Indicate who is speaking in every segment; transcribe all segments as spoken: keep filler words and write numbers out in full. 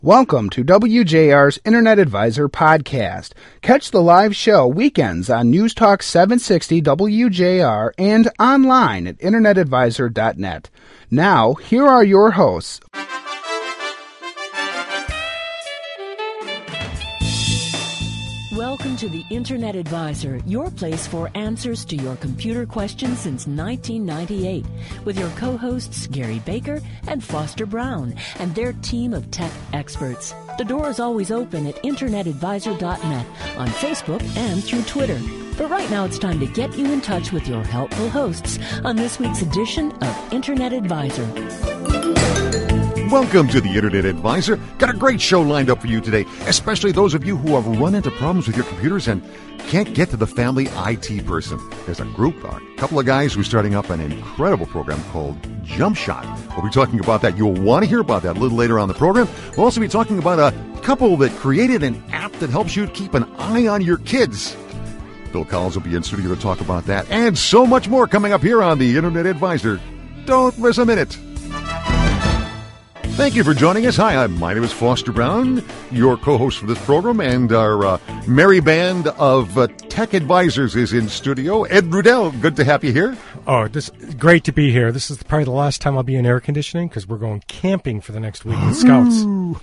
Speaker 1: Welcome to W J R's Internet Advisor podcast. Catch the live show weekends on News Talk seven sixty W J R and online at internet advisor dot net. Now, here are your hosts.
Speaker 2: Welcome to the Internet Advisor, your place for answers to your computer questions since nineteen ninety-eight, with your co-hosts Gary Baker and Foster Brown and their team of tech experts. The door is always open at internet advisor dot net, on Facebook and through Twitter. But right now it's time to get you in touch with your helpful hosts on this week's edition of Internet Advisor.
Speaker 3: Welcome to the Internet Advisor. Got a great show lined up for you today, especially those of you who have run into problems with your computers and can't get to the family I T person. There's a group, a couple of guys who are starting up an incredible program called Jump Shot. We'll be talking about that. You'll want to hear about that a little later on the program. We'll also be talking about a couple that created an app that helps you keep an eye on your kids. Bill Collins will be in studio to talk about that and so much more coming up here on the Internet Advisor. Don't miss a minute. Thank you for joining us. Hi, I'm, my name is Foster Brown, your co-host for this program, and our uh, merry band of uh, tech advisors is in studio. Ed Rudell, good to have you here.
Speaker 4: Oh, this great to be here. This is probably the last time I'll be in air conditioning because we're going camping for the next week with Scouts.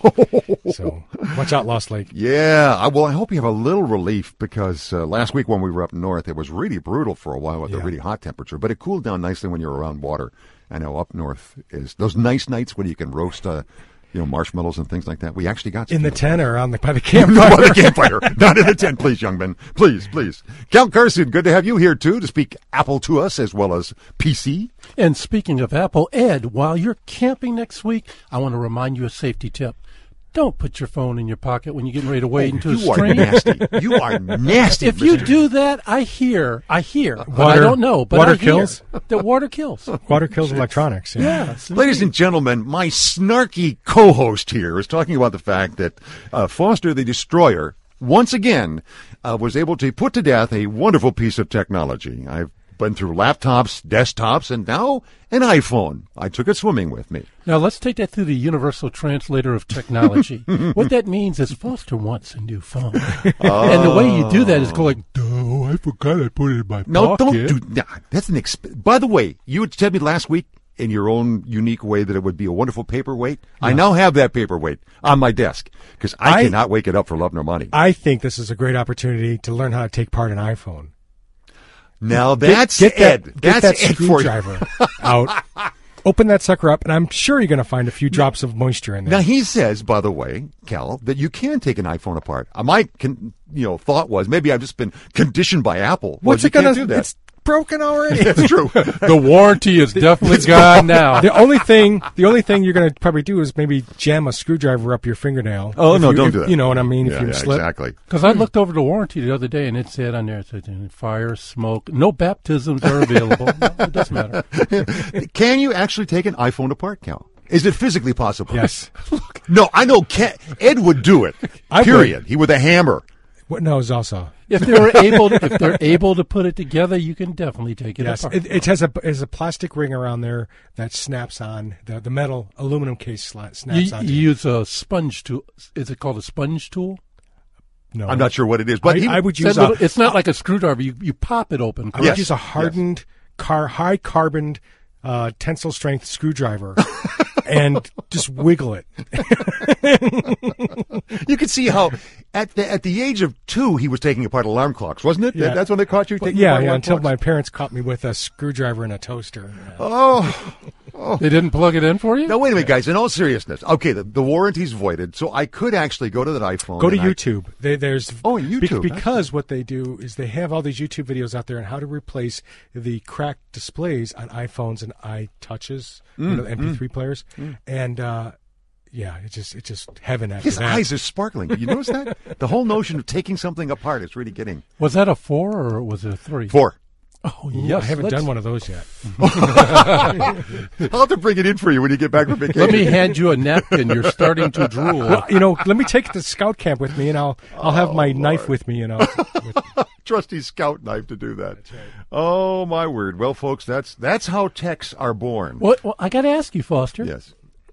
Speaker 4: So watch out, Lost Lake.
Speaker 3: Yeah, well, I hope you have a little relief because uh, last week when we were up north, it was really brutal for a while with yeah. the really hot temperature, but it cooled down nicely when you're around water. I know up north is those nice nights when you can roast, uh, you know, marshmallows and things like that. We actually got
Speaker 4: in the tent or on the by the campfire.
Speaker 3: By the campfire, not in the tent, please, young men. Please, please. Cal Carson, good to have you here too to speak Apple to us as well as P C.
Speaker 5: And speaking of Apple, Ed, while you're camping next week, I want to remind you a safety tip. Don't put your phone in your pocket when you're getting ready to wade
Speaker 3: oh,
Speaker 5: into a
Speaker 3: you
Speaker 5: stream.
Speaker 3: You are nasty. You are nasty.
Speaker 5: If you do that, I hear, I hear,
Speaker 4: water,
Speaker 5: but I don't know, but
Speaker 4: water
Speaker 5: I hear
Speaker 4: kills?
Speaker 5: that water kills.
Speaker 4: Water kills electronics. Yeah.
Speaker 5: Yes,
Speaker 3: Ladies and gentlemen, my snarky co-host here is talking about the fact that uh, Foster the Destroyer, once again, uh, was able to put to death a wonderful piece of technology. I've been through laptops, desktops, and now an iPhone. I took it swimming with me.
Speaker 5: Now, let's take that through the universal translator of technology. What that means is Foster wants a new phone. Oh. And the way you do that is go like, no, I forgot I put it in my
Speaker 3: no,
Speaker 5: pocket.
Speaker 3: No, don't do that. That's an exp- By the way, you had told me last week in your own unique way that it would be a wonderful paperweight. Yeah. I now have that paperweight on my desk because I, I cannot wake it up for love nor money.
Speaker 4: I think this is a great opportunity to learn how to take part in iPhone.
Speaker 3: Now that's
Speaker 4: get, get
Speaker 3: Ed.
Speaker 4: That,
Speaker 3: that's
Speaker 4: get that
Speaker 3: Ed
Speaker 4: screwdriver out. Open that sucker up, and I'm sure you're going to find a few drops of moisture in there.
Speaker 3: Now he says, by the way, Cal, that you can take an iPhone apart. My, con- you know, thought was maybe I've just been conditioned by Apple.
Speaker 4: What's
Speaker 3: well,
Speaker 4: it going to
Speaker 3: do? That.
Speaker 4: It's broken already.
Speaker 3: That's true.
Speaker 5: The warranty is definitely gone now.
Speaker 4: The only thing, the only thing you're going to probably do is maybe jam a screwdriver up your fingernail.
Speaker 3: Oh no,
Speaker 4: you,
Speaker 3: don't
Speaker 4: if,
Speaker 3: do that.
Speaker 4: You know what I mean?
Speaker 3: Yeah,
Speaker 4: if you
Speaker 3: yeah,
Speaker 4: slip.
Speaker 3: Exactly.
Speaker 5: Because I looked over the warranty the other day, and it said on there, it said, fire, smoke, no baptisms are available. No, it doesn't matter.
Speaker 3: Can you actually take an iPhone apart, Cal? Is it physically possible?
Speaker 4: Yes.
Speaker 3: No, I know Ken, Ed would do it.
Speaker 4: I
Speaker 3: period.
Speaker 4: Would.
Speaker 3: He with a hammer.
Speaker 4: What? No, it's also.
Speaker 5: If they're able, to, if they're able to put it together, you can definitely take it
Speaker 4: yes,
Speaker 5: apart.
Speaker 4: It, it has a it has a plastic ring around there that snaps on. The the metal aluminum case sla- snaps
Speaker 5: you,
Speaker 4: on.
Speaker 5: You use a sponge tool. Is it called a sponge tool?
Speaker 3: No, I'm not sure what it is, but
Speaker 4: I,
Speaker 3: he,
Speaker 4: I would use.
Speaker 5: Little,
Speaker 4: a,
Speaker 5: it's not like a screwdriver. You you pop it open.
Speaker 4: I would
Speaker 3: yes,
Speaker 4: use a hardened,
Speaker 3: yes.
Speaker 4: car high carboned, uh, tensile strength screwdriver. And just wiggle it.
Speaker 3: You can see how at the at the age of two he was taking apart alarm clocks, wasn't it?
Speaker 4: Yeah.
Speaker 3: That's when they caught you
Speaker 4: well,
Speaker 3: taking
Speaker 4: yeah,
Speaker 3: apart
Speaker 4: yeah,
Speaker 3: alarm
Speaker 4: until
Speaker 3: clocks?
Speaker 4: my parents caught me with a screwdriver and a toaster.
Speaker 3: Oh. Oh.
Speaker 5: They didn't plug it in for you?
Speaker 3: Now, wait a minute, guys. In all seriousness, okay, the, the warranty's voided, so I could actually go to that iPhone.
Speaker 4: Go to
Speaker 3: I,
Speaker 4: YouTube. They, there's
Speaker 3: oh, YouTube.
Speaker 4: Be, because what they do is they have all these YouTube videos out there on how to replace the cracked displays on iPhones and iTouches,
Speaker 3: mm,
Speaker 4: you know, M P three
Speaker 3: mm,
Speaker 4: players,
Speaker 3: mm.
Speaker 4: and uh, yeah, it's just it's just heaven after
Speaker 3: His
Speaker 4: that.
Speaker 3: eyes are sparkling. You notice that? The whole notion of taking something apart is really getting.
Speaker 5: Was that a four or was it a three?
Speaker 3: Four.
Speaker 5: Oh,
Speaker 4: Ooh,
Speaker 5: yes.
Speaker 4: I haven't
Speaker 5: let's...
Speaker 4: done one of those yet.
Speaker 3: I'll have to bring it in for you when you get back from vacation.
Speaker 5: Let me hand you a napkin. You're starting to drool.
Speaker 4: Well, you know, let me take it to scout camp with me, and I'll I'll have
Speaker 3: oh,
Speaker 4: my
Speaker 3: Lord.
Speaker 4: knife with me, you know. With...
Speaker 3: Trusty scout knife to do that.
Speaker 4: That's right.
Speaker 3: Oh, my word. Well, folks, that's that's how techs are born.
Speaker 5: Well, well I got to ask you, Foster.
Speaker 3: Yes.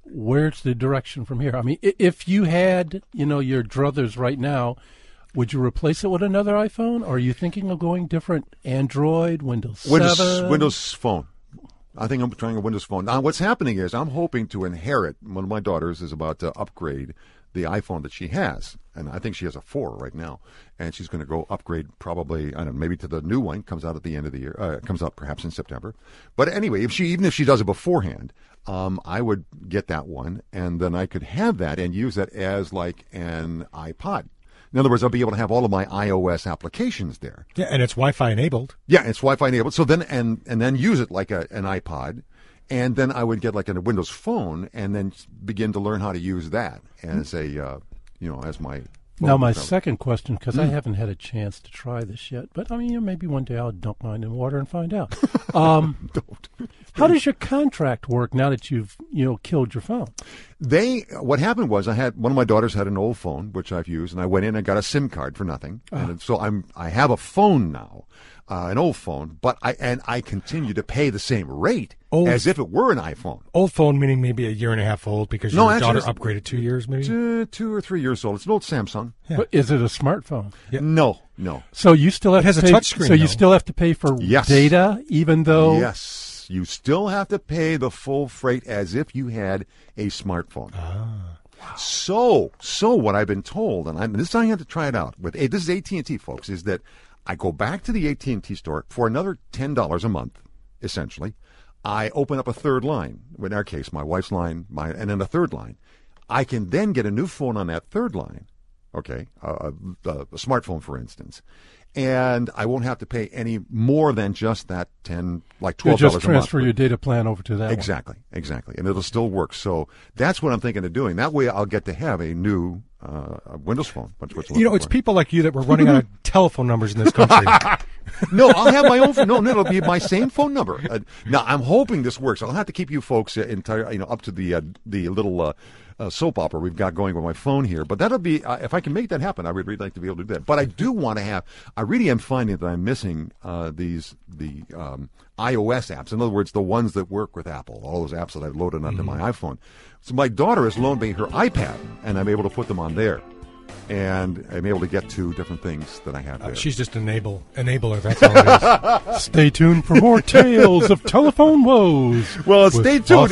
Speaker 5: where's the direction from here? I mean, i- if you had, you know, your druthers right now, would you replace it with another iPhone? Or are you thinking of going different? Android, Windows
Speaker 3: Windows,
Speaker 5: seven?
Speaker 3: Windows Phone. I think I'm trying a Windows Phone. Now, what's happening is I'm hoping to inherit. One of my daughters is about to upgrade the iPhone that she has, and I think she has a four right now, and she's going to go upgrade probably, I don't know, maybe to the new one. Comes out at the end of the year. Uh, comes out perhaps in September. But anyway, if she even if she does it beforehand, um, I would get that one, and then I could have that and use that as like an iPod. In other words, I'll be able to have all of my iOS applications there.
Speaker 4: Yeah, and it's Wi-Fi enabled.
Speaker 3: Yeah, it's Wi-Fi enabled. So then, and and then use it like a, an iPod, and then I would get like a Windows Phone, and then begin to learn how to use that as a, uh, you know, as my. phone
Speaker 5: Now, my
Speaker 3: program.
Speaker 5: second question, because
Speaker 3: Mm.
Speaker 5: I haven't had a chance to try this yet, but I mean, you know, maybe one day I'll dunk mine in water and find out. Um,
Speaker 3: Don't.
Speaker 5: how does your contract work now that you've, you know, killed your phone?
Speaker 3: They, what happened was I had, one of my daughters had an old phone, which I've used, and I went in and got a SIM card for nothing. And so I'm, I have a phone now, uh, an old phone, but I, and I continue to pay the same rate
Speaker 4: Old-
Speaker 3: as if it were an iPhone.
Speaker 4: Old phone meaning maybe a year and a half old because
Speaker 3: No,
Speaker 4: your
Speaker 3: actually,
Speaker 4: daughter
Speaker 3: it's-
Speaker 4: upgraded two years maybe?
Speaker 3: Two, two or three years old. It's an old Samsung.
Speaker 4: Yeah.
Speaker 5: But is it a smartphone?
Speaker 4: Yeah.
Speaker 3: No, no.
Speaker 5: So you still have
Speaker 4: It has
Speaker 5: to
Speaker 4: a
Speaker 5: pay,
Speaker 4: touch screen,
Speaker 5: So you
Speaker 4: though.
Speaker 5: still have to pay for
Speaker 3: Yes.
Speaker 5: data, even though.
Speaker 3: Yes. You still have to pay the full freight as if you had a smartphone.
Speaker 4: Ah.
Speaker 3: So, so what I've been told, and I'm, this is I have to try it out with. This is A T and T, folks. Is that I go back to the A T and T store for another ten dollars a month, essentially. I open up a third line. In our case, my wife's line, my and then a third line. I can then get a new phone on that third line. Okay, a, a, a smartphone, for instance. And I won't have to pay any more than just that ten, like
Speaker 5: You
Speaker 3: twelve dollars
Speaker 5: just
Speaker 3: a month.
Speaker 5: transfer your data plan over to that one.
Speaker 3: Exactly, exactly, and it'll still work. So that's what I'm thinking of doing. That way, I'll get to have a new uh, Windows phone. Which, which
Speaker 4: You know, it's people like you that we're running out of telephone numbers in this country.
Speaker 3: No, I'll have my own phone. No, no, it'll be my same phone number. Uh, now, I'm hoping this works. I'll have to keep you folks uh, entire, you know, up to the uh, the little uh, uh, soap opera we've got going with my phone here. But that'll be uh, if I can make that happen. I would really like to be able to do that. But I do want to have. I really am finding that I'm missing uh, these the um, iOS apps. In other words, the ones that work with Apple. All those apps that I've loaded onto
Speaker 4: Mm-hmm.
Speaker 3: my iPhone. So my daughter has loaned me her iPad, and I'm able to put them on there. And I'm able to get to different things that I have there.
Speaker 4: Uh, she's just an enable, enabler, that's all it is.
Speaker 5: Stay tuned for more tales of telephone woes.
Speaker 3: Well,
Speaker 5: with
Speaker 3: stay tuned.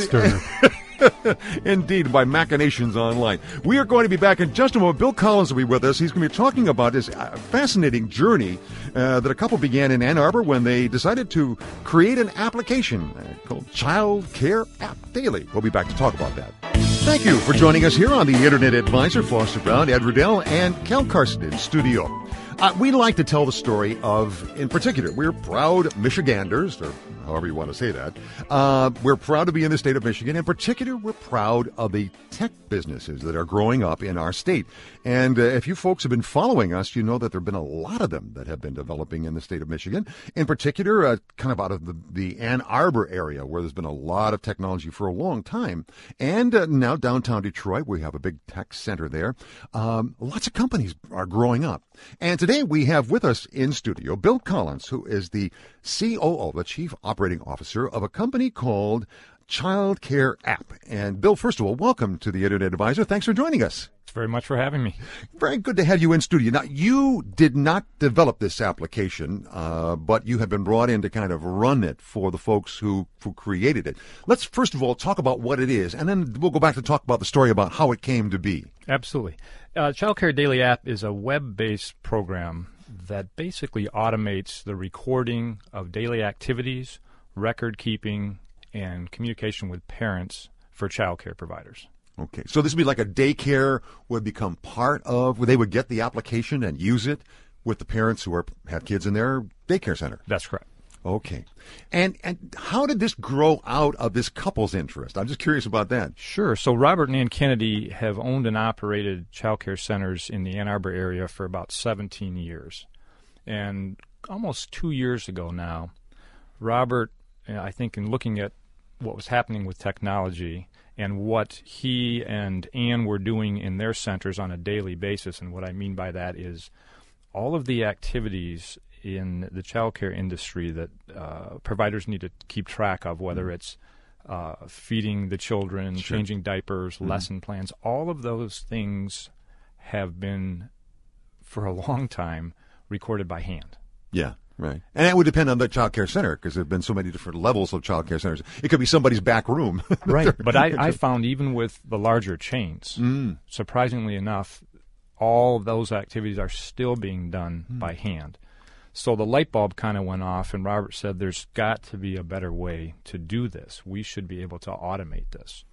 Speaker 5: Foster.
Speaker 3: Indeed, by Machinations Online. We are going to be back in just a moment. Bill Collins will be with us. He's going to be talking about his uh, fascinating journey uh, that a couple began in Ann Arbor when they decided to create an application uh, called Child Care App Daily. We'll be back to talk about that. Thank you for joining us here on the Internet Advisor. Foster Brown, Ed Riddell, and Cal Carson in studio. Uh, we like to tell the story of, in particular, we're proud Michiganders, or however you want to say that. Uh, we're proud to be in the state of Michigan. In particular, we're proud of the tech businesses that are growing up in our state. And uh, if you folks have been following us, you know that there have been a lot of them that have been developing in the state of Michigan. In particular, uh, kind of out of the, the Ann Arbor area, where there's been a lot of technology for a long time. And uh, now downtown Detroit, we have a big tech center there. Um, lots of companies are growing up. And today we have with us in studio Bill Collins, who is the C O O, the Chief Operating Officer of a company called Child Care App. And Bill, first of all, welcome to the Internet Advisor. Thanks for joining us.
Speaker 6: Thanks very much for having me.
Speaker 3: Very good to have you in studio. Now, you did not develop this application, uh, but you have been brought in to kind of run it for the folks who, who created it. Let's first of all talk about what it is, and then we'll go back to talk about the story about how it came to be.
Speaker 6: Absolutely. Uh, Child Care Daily App is a web-based program that basically automates the recording of daily activities, record keeping, and communication with parents for child care providers.
Speaker 3: Okay, so this would be like a daycare would become part of, where they would get the application and use it with the parents who are have kids in their daycare center.
Speaker 6: That's correct.
Speaker 3: Okay, and and how did this grow out of this couple's interest? I'm just curious about that.
Speaker 6: Sure. So Robert and Ann Kennedy have owned and operated child care centers in the Ann Arbor area for about seventeen years. And almost two years ago now, Robert, I think in looking at what was happening with technology and what he and Ann were doing in their centers on a daily basis, and what I mean by that is all of the activities in the child care industry that uh, providers need to keep track of, whether it's uh, feeding the children,
Speaker 3: Sure.
Speaker 6: changing diapers,
Speaker 3: Mm-hmm.
Speaker 6: lesson plans. All of those things have been, for a long time, recorded by hand.
Speaker 3: Yeah, right. And that would depend on the child care center because there have been so many different levels of child care centers. It could be somebody's back room.
Speaker 6: Right. But I, I found even with the larger chains,
Speaker 3: Mm.
Speaker 6: surprisingly enough, all of those activities are still being done
Speaker 3: Mm.
Speaker 6: by hand. So the light bulb kind of went off, and Robert said there's got to be a better way to do this. We should be able to automate this.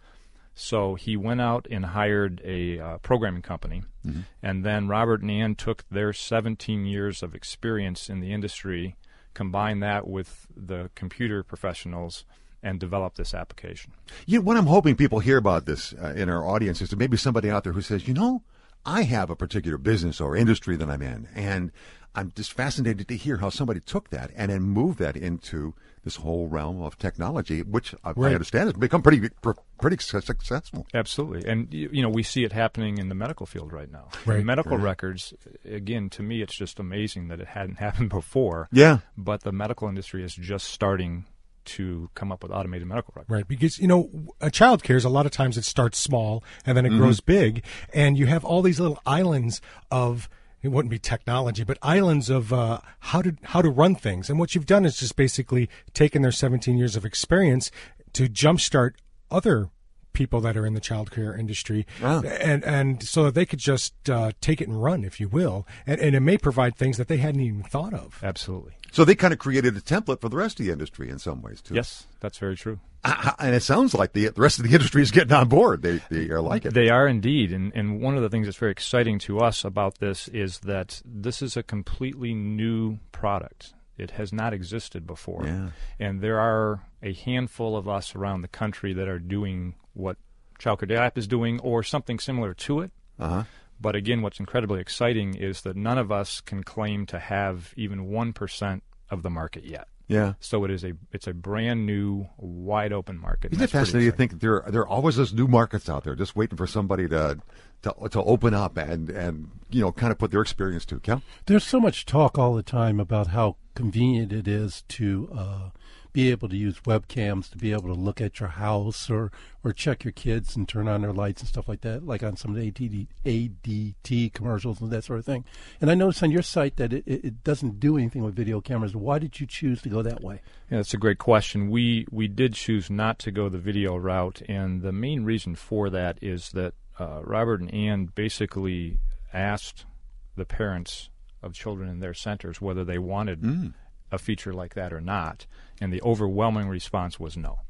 Speaker 6: So he went out and hired a uh, programming company,
Speaker 3: Mm-hmm.
Speaker 6: and then Robert and Ann took their seventeen years of experience in the industry, combined that with the computer professionals, and developed this application.
Speaker 3: You know, what I'm hoping people hear about this uh, in our audience is that maybe somebody out there who says, you know, I have a particular business or industry that I'm in, and I'm just fascinated to hear how somebody took that and then moved that into this whole realm of technology, which I,
Speaker 4: Right.
Speaker 3: I understand has become pretty pretty su- successful.
Speaker 6: Absolutely. And, you you know, we see it happening in the medical field right now.
Speaker 4: Right.
Speaker 6: Medical
Speaker 3: Right.
Speaker 6: records, again, to me, it's just amazing that it hadn't happened before.
Speaker 3: Yeah.
Speaker 6: But the medical industry is just starting to come up with automated medical records.
Speaker 4: Right, because, you know, a child cares, a lot of times it starts small and then it grows big, and you have all these little islands of, it wouldn't be technology, but islands of uh, how to how to run things. And what you've done is just basically taken their seventeen years of experience to jumpstart other people that are in the child care industry,
Speaker 3: Wow.
Speaker 4: and and so that they could just uh, take it and run, if you will, and, and it may provide things that they hadn't even thought of.
Speaker 6: Absolutely.
Speaker 3: So they kind of created a template for the rest of the industry in some ways, too.
Speaker 6: Yes, that's very true.
Speaker 3: Uh, and it sounds like the, the rest of the industry is getting on board. They, they are like it.
Speaker 6: They are indeed. And, and one of the things that's very exciting to us about this is that this is a completely new product. It has not existed before.
Speaker 3: Yeah.
Speaker 6: And there are a handful of us around the country that are doing what Child Care Data App is doing or something similar to it.
Speaker 3: Uh-huh.
Speaker 6: But again, what's incredibly exciting is that none of us can claim to have even one percent of the market yet.
Speaker 3: Yeah.
Speaker 6: So it is a it's a brand new, wide open market.
Speaker 3: Isn't it fascinating to think that there, there are always those new markets out there just waiting for somebody to to, to open up and, and, you know, kind of put their experience to? Cal?
Speaker 5: There's so much talk all the time about how convenient it is to uh, be able to use webcams to be able to look at your house or, or check your kids and turn on their lights and stuff like that, like on some of the A D T, A D T commercials and that sort of thing. And I noticed on your site that it, it doesn't do anything with video cameras. Why did you choose to go that way?
Speaker 6: Yeah, that's a great question. We we did choose not to go the video route, and the main reason for that is that uh, Robert and Ann basically asked the parents of children in their centers whether they wanted
Speaker 3: Mm.
Speaker 6: a feature like that or not, and the overwhelming response was no.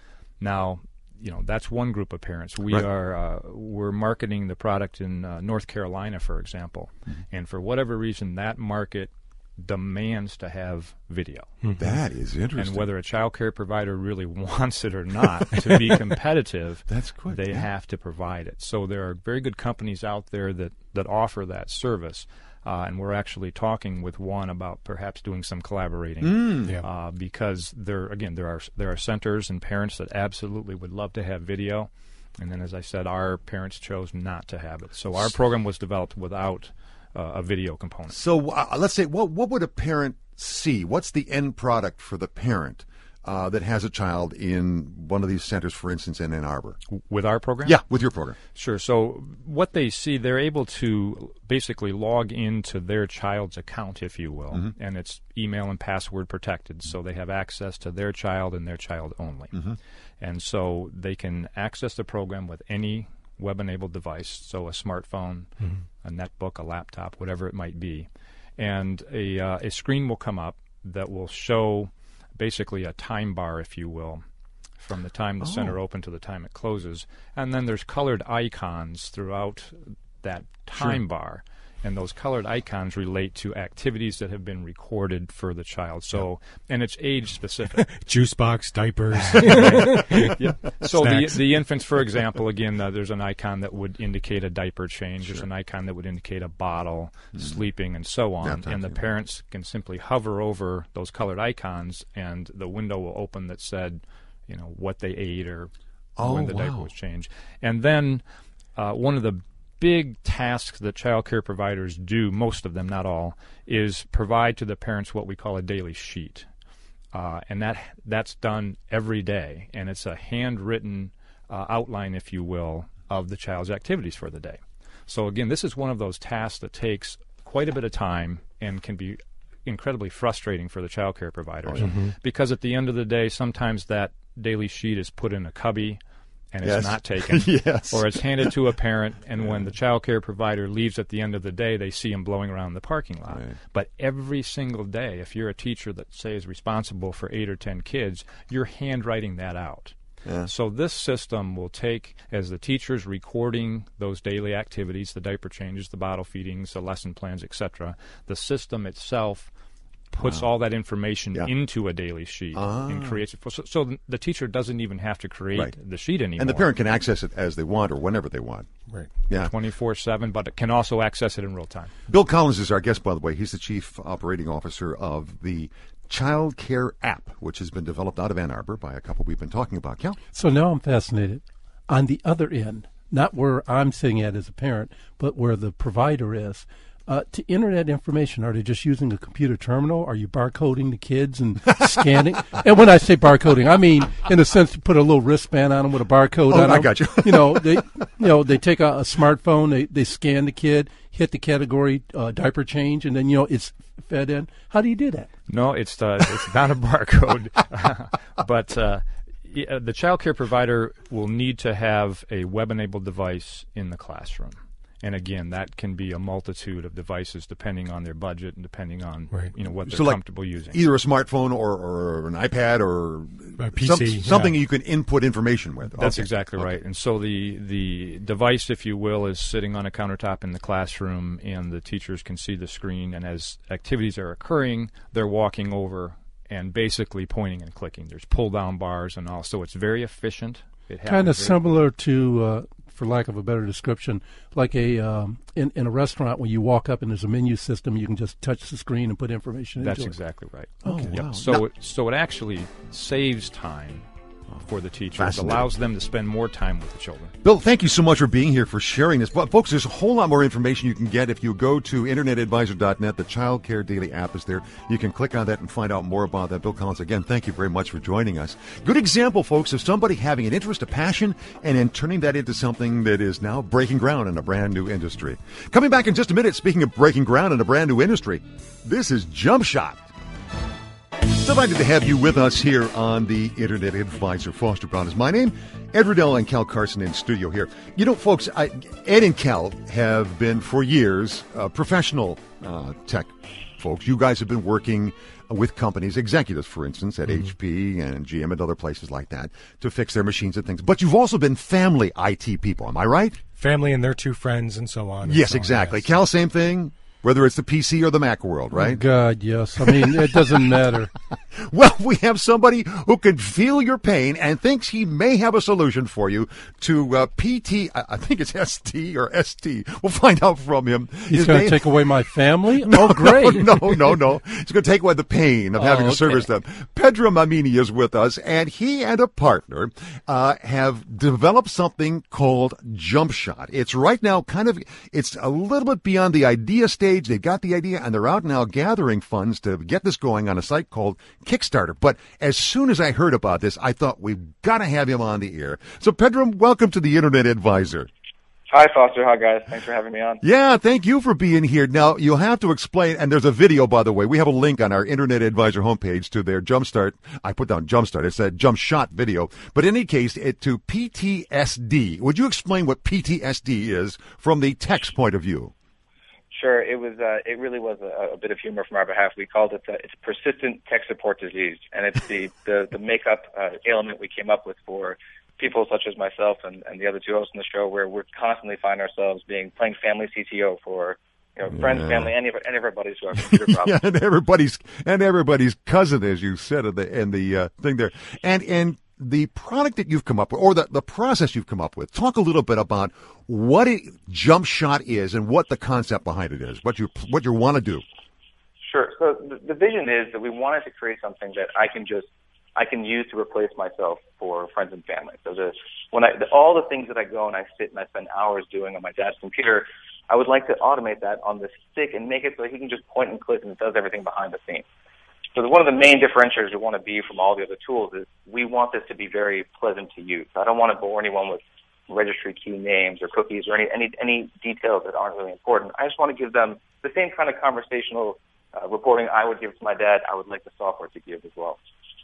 Speaker 6: Now, you know, that's one group of parents. We
Speaker 3: Right.
Speaker 6: are uh, we're marketing the product in uh, North Carolina, for example,
Speaker 3: Mm-hmm.
Speaker 6: and for whatever reason, that market demands to have video.
Speaker 3: That is interesting.
Speaker 6: And whether a child care provider really wants it or not, to be competitive,
Speaker 3: That's good,
Speaker 6: they
Speaker 3: yeah.
Speaker 6: have to provide it. So there are very good companies out there that, that offer that service. Uh, and we're actually talking with one about perhaps doing some collaborating,
Speaker 3: Mm.
Speaker 4: Yeah.
Speaker 6: uh, because there again there are there are centers and parents that absolutely would love to have video, and then as I said, our parents chose not to have it. So our program was developed without uh, a video component.
Speaker 3: So uh, let's say, what what would a parent see? What's the end product for the parent uh, that has a child in one of these centers, for instance, in Ann Arbor?
Speaker 6: With our program?
Speaker 3: Yeah, with your program.
Speaker 6: Sure. So what they see, they're able to basically log into their child's account, if you will,
Speaker 3: Mm-hmm.
Speaker 6: and it's email and password protected, so they have access to their child and their child only.
Speaker 3: Mm-hmm.
Speaker 6: And so they can access the program with any web-enabled device, so a smartphone, a netbook, a laptop, whatever it might be. And a, uh, a screen will come up that will show basically a time bar, if you will, from the time the center open to the time it closes. And then there's colored icons throughout that time bar. And those colored icons relate to activities that have been recorded for the child. So, and it's age specific.
Speaker 4: Juice box, diapers.
Speaker 6: Yeah. So the
Speaker 4: Snacks.
Speaker 6: the infants, for example, again, uh, there's an icon that would indicate a diaper change. There's an icon that would indicate a bottle, sleeping, and so on.
Speaker 3: Nap time,
Speaker 6: And the
Speaker 3: yeah.
Speaker 6: parents can simply hover over those colored icons, and the window will open that said, you know, what they ate or
Speaker 3: Oh,
Speaker 6: when the diaper
Speaker 3: wow.
Speaker 6: was changed. And then uh, one of the big tasks that child care providers do, most of them, not all, is provide to the parents what we call a daily sheet. uh, and that that's done every day, and it's a handwritten uh, outline, if you will, of the child's activities for the day. So again, this is one of those tasks that takes quite a bit of time and can be incredibly frustrating for the child care providers, mm-hmm. because at the end of the day, sometimes that daily sheet is put in a cubby and
Speaker 3: yes.
Speaker 6: it's not taken,
Speaker 3: yes.
Speaker 6: or it's handed to a parent, and when the child care provider leaves at the end of the day, they see him blowing around the parking lot.
Speaker 3: Right.
Speaker 6: But every single day, if you're a teacher that, say, is responsible for eight or ten kids, you're handwriting that out.
Speaker 3: Yeah.
Speaker 6: So this system will take, as the teacher's recording those daily activities, the diaper changes, the bottle feedings, the lesson plans, et cetera, the system itself puts
Speaker 3: wow.
Speaker 6: all that information
Speaker 3: yeah.
Speaker 6: into a daily sheet
Speaker 3: ah.
Speaker 6: and creates it. For, so, so the teacher doesn't even have to create
Speaker 3: right.
Speaker 6: the sheet anymore.
Speaker 3: And the parent can access it as they want or whenever they want.
Speaker 4: Right.
Speaker 3: Yeah.
Speaker 6: twenty-four seven, but it can also access it in real time.
Speaker 3: Bill Collins is our guest, by the way. He's the Chief Operating Officer of the Child Care app, which has been developed out of Ann Arbor by a couple we've been talking about. Cal?
Speaker 5: So now I'm fascinated. On the other end, not where I'm sitting at as a parent, but where the provider is, uh, to internet information, are they just using a computer terminal? Are you barcoding the kids and scanning? And when I say barcoding, I mean in a sense you put a little wristband on them with a barcode
Speaker 3: oh,
Speaker 5: on
Speaker 3: I
Speaker 5: them.
Speaker 3: got you.
Speaker 5: you know, they, you know, they take a, a smartphone, they, they scan the kid, hit the category uh, diaper change, and then, you know, it's fed in. How do you do that?
Speaker 6: No, it's uh, it's not a barcode, but uh, the child care provider will need to have a web-enabled device in the classroom. And again, that can be a multitude of devices depending on their budget and depending on
Speaker 4: right.
Speaker 6: you know what they're
Speaker 3: so like
Speaker 6: comfortable using.
Speaker 3: Either a smartphone or, or an iPad or
Speaker 4: a P C,
Speaker 3: some,
Speaker 4: yeah.
Speaker 3: something you can input information with.
Speaker 6: That's
Speaker 3: okay.
Speaker 6: exactly
Speaker 3: okay.
Speaker 6: right. And so the the device, if you will, is sitting on a countertop in the classroom, and the teachers can see the screen. And as activities are occurring, they're walking over and basically pointing and clicking. There's pull-down bars and all, so it's very efficient. It
Speaker 5: kind of
Speaker 6: very
Speaker 5: similar to, uh, for lack of a better description, like a um, in, in a restaurant when you walk up and there's a menu system, you can just touch the screen and put information
Speaker 6: That's
Speaker 5: into
Speaker 6: exactly right.
Speaker 3: Okay.
Speaker 6: Yep.
Speaker 3: Wow.
Speaker 6: So
Speaker 3: Now-
Speaker 6: it, so it actually saves time for the teachers,
Speaker 3: Fascinating.
Speaker 6: allows them to spend more time with the children.
Speaker 3: Bill, thank you so much for being here, for sharing this. But folks, there's a whole lot more information you can get if you go to internet advisor dot net. The Child Care Daily app is there. You can click on that and find out more about that. Bill Collins, again, thank you very much for joining us. Good example, folks, of somebody having an interest, a passion, and then turning that into something that is now breaking ground in a brand new industry. Coming back in just a minute, speaking of breaking ground in a brand new industry, this is Jump Shot. Delighted to have you with us here on the Internet Advisor. Foster Brown is my name. Ed Riddell and Cal Carson in studio here. You know, folks, I, Ed and Cal have been for years uh, professional uh, tech folks. You guys have been working with companies, executives, for instance, at mm-hmm. H P and G M and other places like that, to fix their machines and things. But you've also been family I T people. Am I right?
Speaker 4: Family and their two friends and so on. And
Speaker 3: yes,
Speaker 4: so on,
Speaker 3: exactly.
Speaker 4: yes.
Speaker 3: Cal, same thing. Whether it's the P C or the Mac world, right?
Speaker 5: Oh, God, yes. I mean, it doesn't matter.
Speaker 3: Well, we have somebody who can feel your pain and thinks he may have a solution for you to uh, P T, I think it's S T or S T. We'll find out from him.
Speaker 5: He's going to
Speaker 3: name-
Speaker 5: take away my family?
Speaker 3: No,
Speaker 5: oh, great.
Speaker 3: No, no, no, no. He's going to take away the pain of
Speaker 5: Oh,
Speaker 3: having to
Speaker 5: okay.
Speaker 3: service them. Pedro Mamini is with us, and he and a partner uh, have developed something called Jump Shot. It's right now kind of, it's a little bit beyond the idea stage. They've got the idea, and they're out now gathering funds to get this going on a site called Kickstarter. But as soon as I heard about this, I thought we've got to have him on the air. So, Pedro, welcome to the Internet Advisor.
Speaker 7: Hi, Foster. Hi, guys. Thanks for having me on.
Speaker 3: Yeah, thank you for being here. Now, you'll have to explain, and there's a video, by the way. We have a link on our Internet Advisor homepage to their Jumpstart. I put down Jumpstart. It's a Jump Shot video. But in any case, it to P T S D. Would you explain what P T S D is from the tech's point of view?
Speaker 7: Sure. It was. Uh, it really was a, a bit of humor from our behalf. We called it. Uh, it's persistent tech support disease, and it's the the, the makeup uh, ailment we came up with for people such as myself and, and the other two hosts on the show, where we're constantly find ourselves being playing family C T O for you know friends,
Speaker 3: Yeah.
Speaker 7: family, any of any of our buddies who have computer problems.
Speaker 3: Yeah, and everybody's and everybody's cousin, as you said in the in the uh, thing there, and and the product that you've come up with, or the the process you've come up with. Talk a little bit about what it, Jump Shot is and what the concept behind it is. What you what you want to do.
Speaker 7: Sure. So the, the vision is that we wanted to create something that I can just I can use to replace myself for friends and family. So the when I the, all the things that I go and I sit and I spend hours doing on my dad's computer, I would like to automate that on the stick and make it so he can just point and click and it does everything behind the scenes. So the, one of the main differentiators we want to be from all the other tools is we want this to be very pleasant to use. I don't want to bore anyone with registry key names or cookies or any, any, any details that aren't really important. I just want to give them the same kind of conversational uh, reporting I would give to my dad, I would like the software to give as well.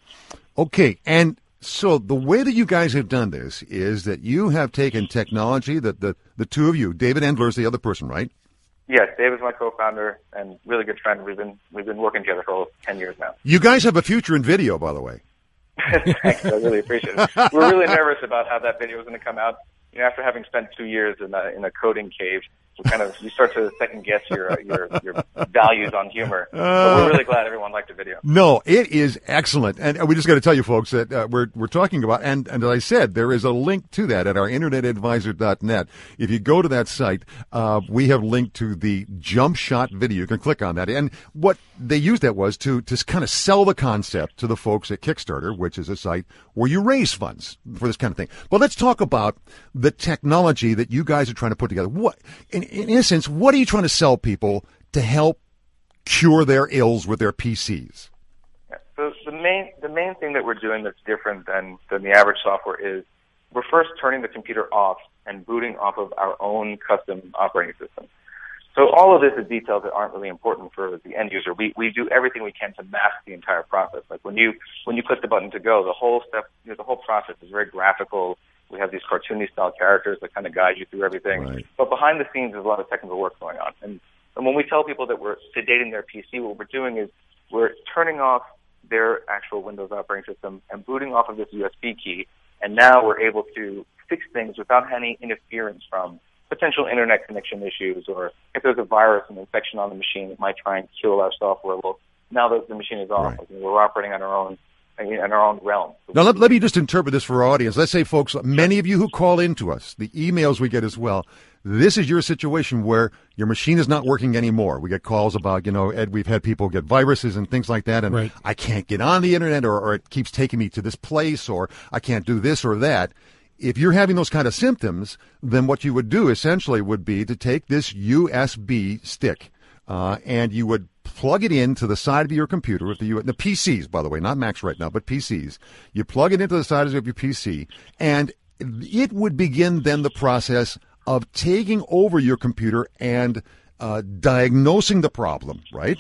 Speaker 3: Okay, and so the way that you guys have done this is that you have taken technology that the, the two of you, David Endler is the other person, right?
Speaker 7: Yes, David's my co-founder and really good friend. We've been we've been working together for ten years now.
Speaker 3: You guys have a future in video, by the way.
Speaker 7: Thanks, I really appreciate it. We're really nervous about how that video is going to come out. You know, after having spent two years in a, in a coding cave, you kind of you start to second guess your your your values on humor. Uh, but we're really glad everyone liked the video.
Speaker 3: No, it is excellent, and we just got to tell you, folks, that uh, we're we're talking about, and and as I said, there is a link to that at our internet advisor dot net. If you go to that site, uh, we have linked to the jump shot video. You can click on that, and what they used that was to to kind of sell the concept to the folks at Kickstarter, which is a site where you raise funds for this kind of thing. But let's talk about the technology that you guys are trying to put together. What, in, in essence, what are you trying to sell people to help cure their ills with their P Cs?
Speaker 7: Yeah, so the main the main thing that we're doing that's different than, than the average software is we're first turning the computer off and booting off of our own custom operating system. So all of this is details that aren't really important for the end user. We we do everything we can to mask the entire process. Like when you when you click the button to go, the whole step, you know, the whole process is very graphical. We have these cartoony style characters that kind of guide you through everything.
Speaker 3: Right.
Speaker 7: But behind the scenes, there's a lot of technical work going on. And, and when we tell people that we're sedating their P C, what we're doing is we're turning off their actual Windows operating system and booting off of this U S B key. And now we're able to fix things without any interference from potential internet connection issues, or if there's a virus and infection on the machine that might try and kill our software. Well, now that the machine is off,
Speaker 3: Right.
Speaker 7: we're operating on our own in our own realm.
Speaker 3: Now, let, let me just interpret this for our audience. Let's say, folks, many of you who call into us, the emails we get as well, this is your situation where your machine is not working anymore. We get calls about, you know, Ed, we've had people get viruses and things like that, and
Speaker 4: Right.
Speaker 3: I can't get on the internet, or, or it keeps taking me to this place, or I can't do this or that. If you're having those kind of symptoms, then what you would do essentially would be to take this U S B stick, uh, and you would plug it into the side of your computer with the, U- the P Cs, by the way, not Macs right now, but P Cs. You plug it into the side of your P C, and it would begin then the process of taking over your computer and uh, diagnosing the problem, right?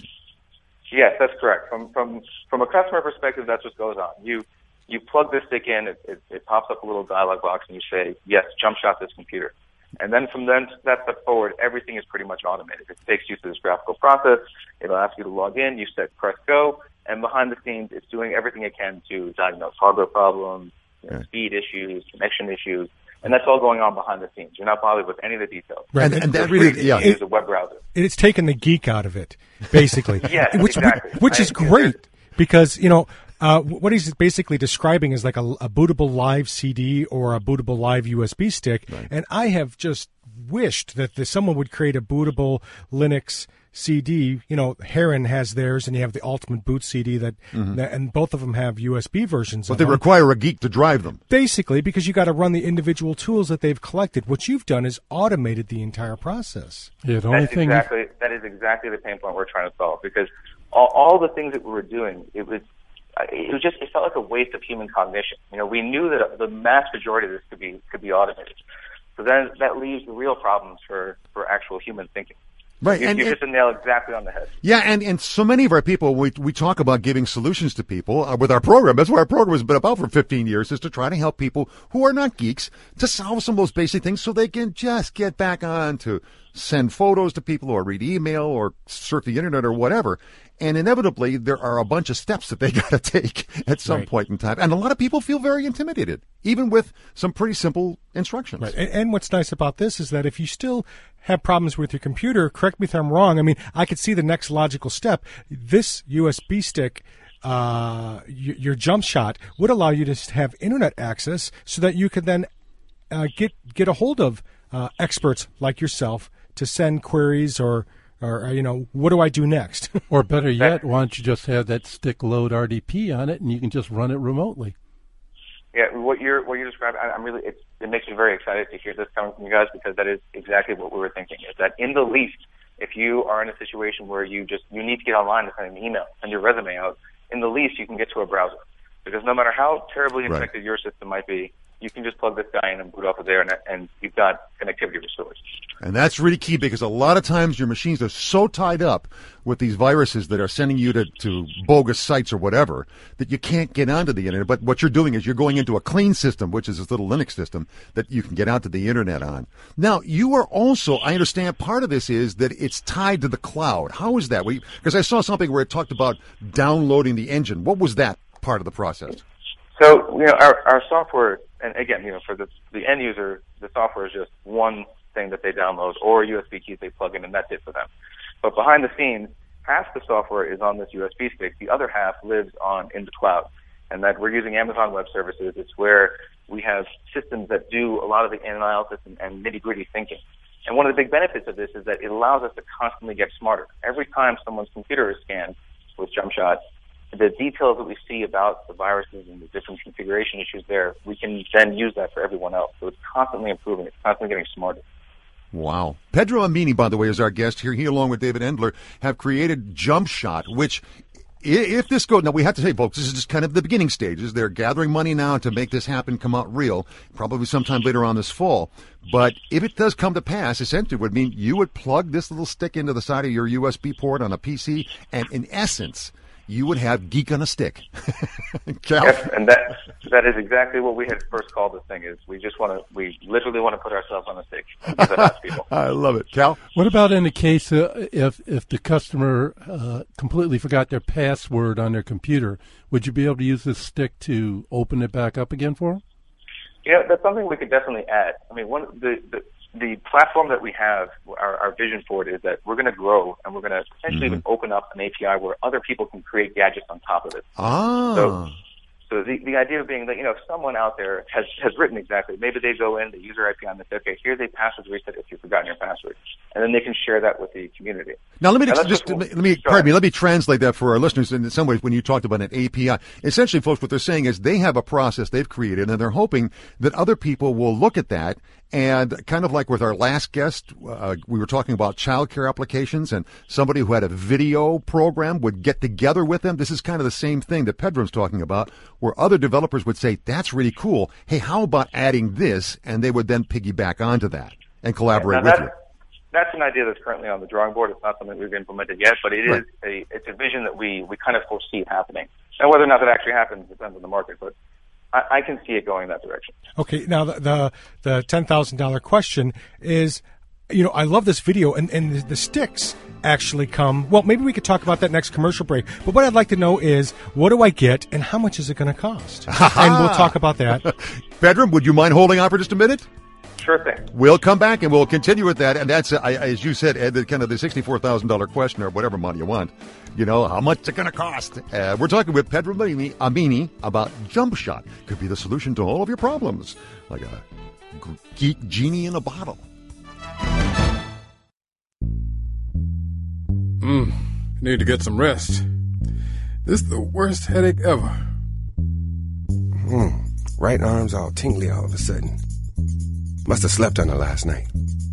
Speaker 7: Yes, that's correct. From from from a customer perspective, that's what goes on. You you plug this stick in, it, it, it pops up a little dialog box, and you say, yes, jump shot this computer. And then from then that step forward, everything is pretty much automated. It takes you through this graphical process. It'll ask you to log in. You set press go, and behind the scenes, it's doing everything it can to diagnose hardware problems, you know,
Speaker 3: Right.
Speaker 7: speed issues, connection issues, and that's all going on behind the scenes. You're not bothered with any of the details.
Speaker 4: Right.
Speaker 3: And, and that
Speaker 7: Free
Speaker 3: really,
Speaker 7: to
Speaker 3: yeah.
Speaker 7: use a web browser.
Speaker 4: It's taken the geek out of it, basically.
Speaker 7: Yes,
Speaker 4: which,
Speaker 7: exactly.
Speaker 4: Which, which is
Speaker 7: I-
Speaker 4: great because, you know, uh, what he's basically describing is like a, a bootable live C D or a bootable live U S B stick.
Speaker 3: Right.
Speaker 4: And I have just wished that the, someone would create a bootable Linux C D. You know, Heron has theirs, and you have the Ultimate Boot C D that, that and both of them have U S B versions
Speaker 3: But
Speaker 4: of
Speaker 3: they
Speaker 4: them.
Speaker 3: require a geek to drive them.
Speaker 4: Basically, because you got to run the individual tools that they've collected. What you've done is automated the entire process.
Speaker 5: Yeah, the only
Speaker 7: That's
Speaker 5: thing.
Speaker 7: exactly that is exactly the pain point we're trying to solve, because all, all the things that we were doing, it was it was just it felt like a waste of human cognition. You know, we knew that the mass majority of this could be could be automated. So then that leaves the real problems for, for actual human thinking.
Speaker 3: Right.
Speaker 7: You,
Speaker 3: And,
Speaker 7: you
Speaker 3: and-
Speaker 7: hit the nail exactly on the head.
Speaker 3: Yeah, and, and so many of our people, we we talk about giving solutions to people uh, with our program. That's what our program has been about for fifteen years, is to try to help people who are not geeks to solve some of those basic things so they can just get back on to send photos to people or read email or surf the internet or whatever. And inevitably, there are a bunch of steps that they got to take at some
Speaker 4: Right.
Speaker 3: point in time. And a lot of people feel very intimidated, even with some pretty simple instructions.
Speaker 4: Right. And, and what's nice about this is that if you still have problems with your computer, correct me if I'm wrong. I mean, I could see the next logical step. This U S B stick, uh, y- your jump shot, would allow you to have internet access so that you could then uh, get get a hold of uh, experts like yourself to send queries or, or uh, you know, what do I do next?
Speaker 5: Or better yet, why don't you just have that stick load R D P on it, and you can just run it remotely.
Speaker 7: Yeah, what you're what you described, I, I'm really it's, it makes me very excited to hear this coming from you guys, because that is exactly what we were thinking. Is that in the least, if you are in a situation where you just you need to get online to send an email, send your resume out, in the least, you can get to a browser. Because no matter how terribly infected
Speaker 3: Right.
Speaker 7: your system might be, you can just plug this guy in and boot off of there, and, and you've got connectivity restored.
Speaker 3: And that's really key because a lot of times your machines are so tied up with these viruses that are sending you to, to bogus sites or whatever that you can't get onto the internet. But what you're doing is you're going into a clean system, which is this little Linux system that you can get onto the internet on. Now, you are also, I understand part of this is that it's tied to the cloud. How is that? Because I saw something where it talked about downloading the engine. What was that part of the process?
Speaker 7: So, you know, our, our software, and again, you know, for the, the end user, the software is just one thing that they download or U S B keys they plug in, and that's it for them. But behind the scenes, half the software is on this U S B stick. The other half lives on in the cloud, and that we're using Amazon Web Services. It's where we have systems that do a lot of the analysis and, and nitty-gritty thinking. And one of the big benefits of this is that it allows us to constantly get smarter. Every time someone's computer is scanned with JumpShot, the details that we see about the viruses and the different configuration issues there, we can then use that for everyone else. So it's constantly improving. It's constantly getting smarter.
Speaker 3: Wow. Pedro Amini, by the way, is our guest here. He, along with David Endler, have created JumpShot, which, if this goes, now we have to say, folks, this is just kind of the beginning stages. They're gathering money now to make this happen, come out real, probably sometime later on this fall. But if it does come to pass, essentially it would mean you would plug this little stick into the side of your U S B port on a P C, and in essence, you would have Geek on a Stick. Cal?
Speaker 7: Yes, and that that is exactly what we had first called this thing. Is we just want to, we literally want to put ourselves on a stick. People.
Speaker 3: I love it, Cal.
Speaker 5: What about in the case uh, if if the customer uh, completely forgot their password on their computer? Would you be able to use this stick to open it back up again for them?
Speaker 7: Yeah, that's something we could definitely add. I mean, one the the, the platform that we have, our, our vision for it is that we're going to grow and we're going to essentially mm-hmm. even open up an A P I where other people can create gadgets on top of it.
Speaker 3: Ah.
Speaker 7: So, so the, the idea being that, you know, if someone out there has, has written exactly, maybe they go in, they use their A P I and they say, okay, here's a password reset if you've forgotten your password. And then they can share that with the community.
Speaker 3: Now, let me
Speaker 7: now,
Speaker 3: just, just let me, pardon me, let me translate that for our listeners in some ways when you talked about an A P I. Essentially, folks, what they're saying is they have a process they've created and they're hoping that other people will look at that. And kind of like with our last guest, uh, we were talking about child care applications, and somebody who had a video program would get together with them. This is kind of the same thing that Pedram's talking about, where other developers would say, that's really cool. Hey, how about adding this? And they would then piggyback onto that and collaborate
Speaker 7: yeah,
Speaker 3: with you.
Speaker 7: That's an idea that's currently on the drawing board. It's not something we've implemented yet, but it
Speaker 3: right.
Speaker 7: is a, it's a vision that we, we kind of foresee happening. Now, whether or not that actually happens depends on the market, but I, I can see it going in that direction.
Speaker 4: Okay, now the the, the ten thousand dollars question is, you know, I love this video, and, and the, the sticks actually come, well, maybe we could talk about that next commercial break, but what I'd like to know is, what do I get, and how much is it going to cost? And we'll talk about that.
Speaker 3: Pedram, would you mind holding on for just a minute?
Speaker 7: Sure thing.
Speaker 3: We'll come back and we'll continue with that. And that's, uh, as you said, Ed, the, kind of the sixty-four thousand dollars question or whatever money you want. You know, how much is it going to cost? Uh, we're talking with Pedram Amini about JumpShot. Could be the solution to all of your problems. Like a geek genie in a bottle.
Speaker 8: Mmm, need to get some rest. This is the worst headache ever.
Speaker 9: Hmm, right arm's all tingly all of a sudden. Must have slept on it last night.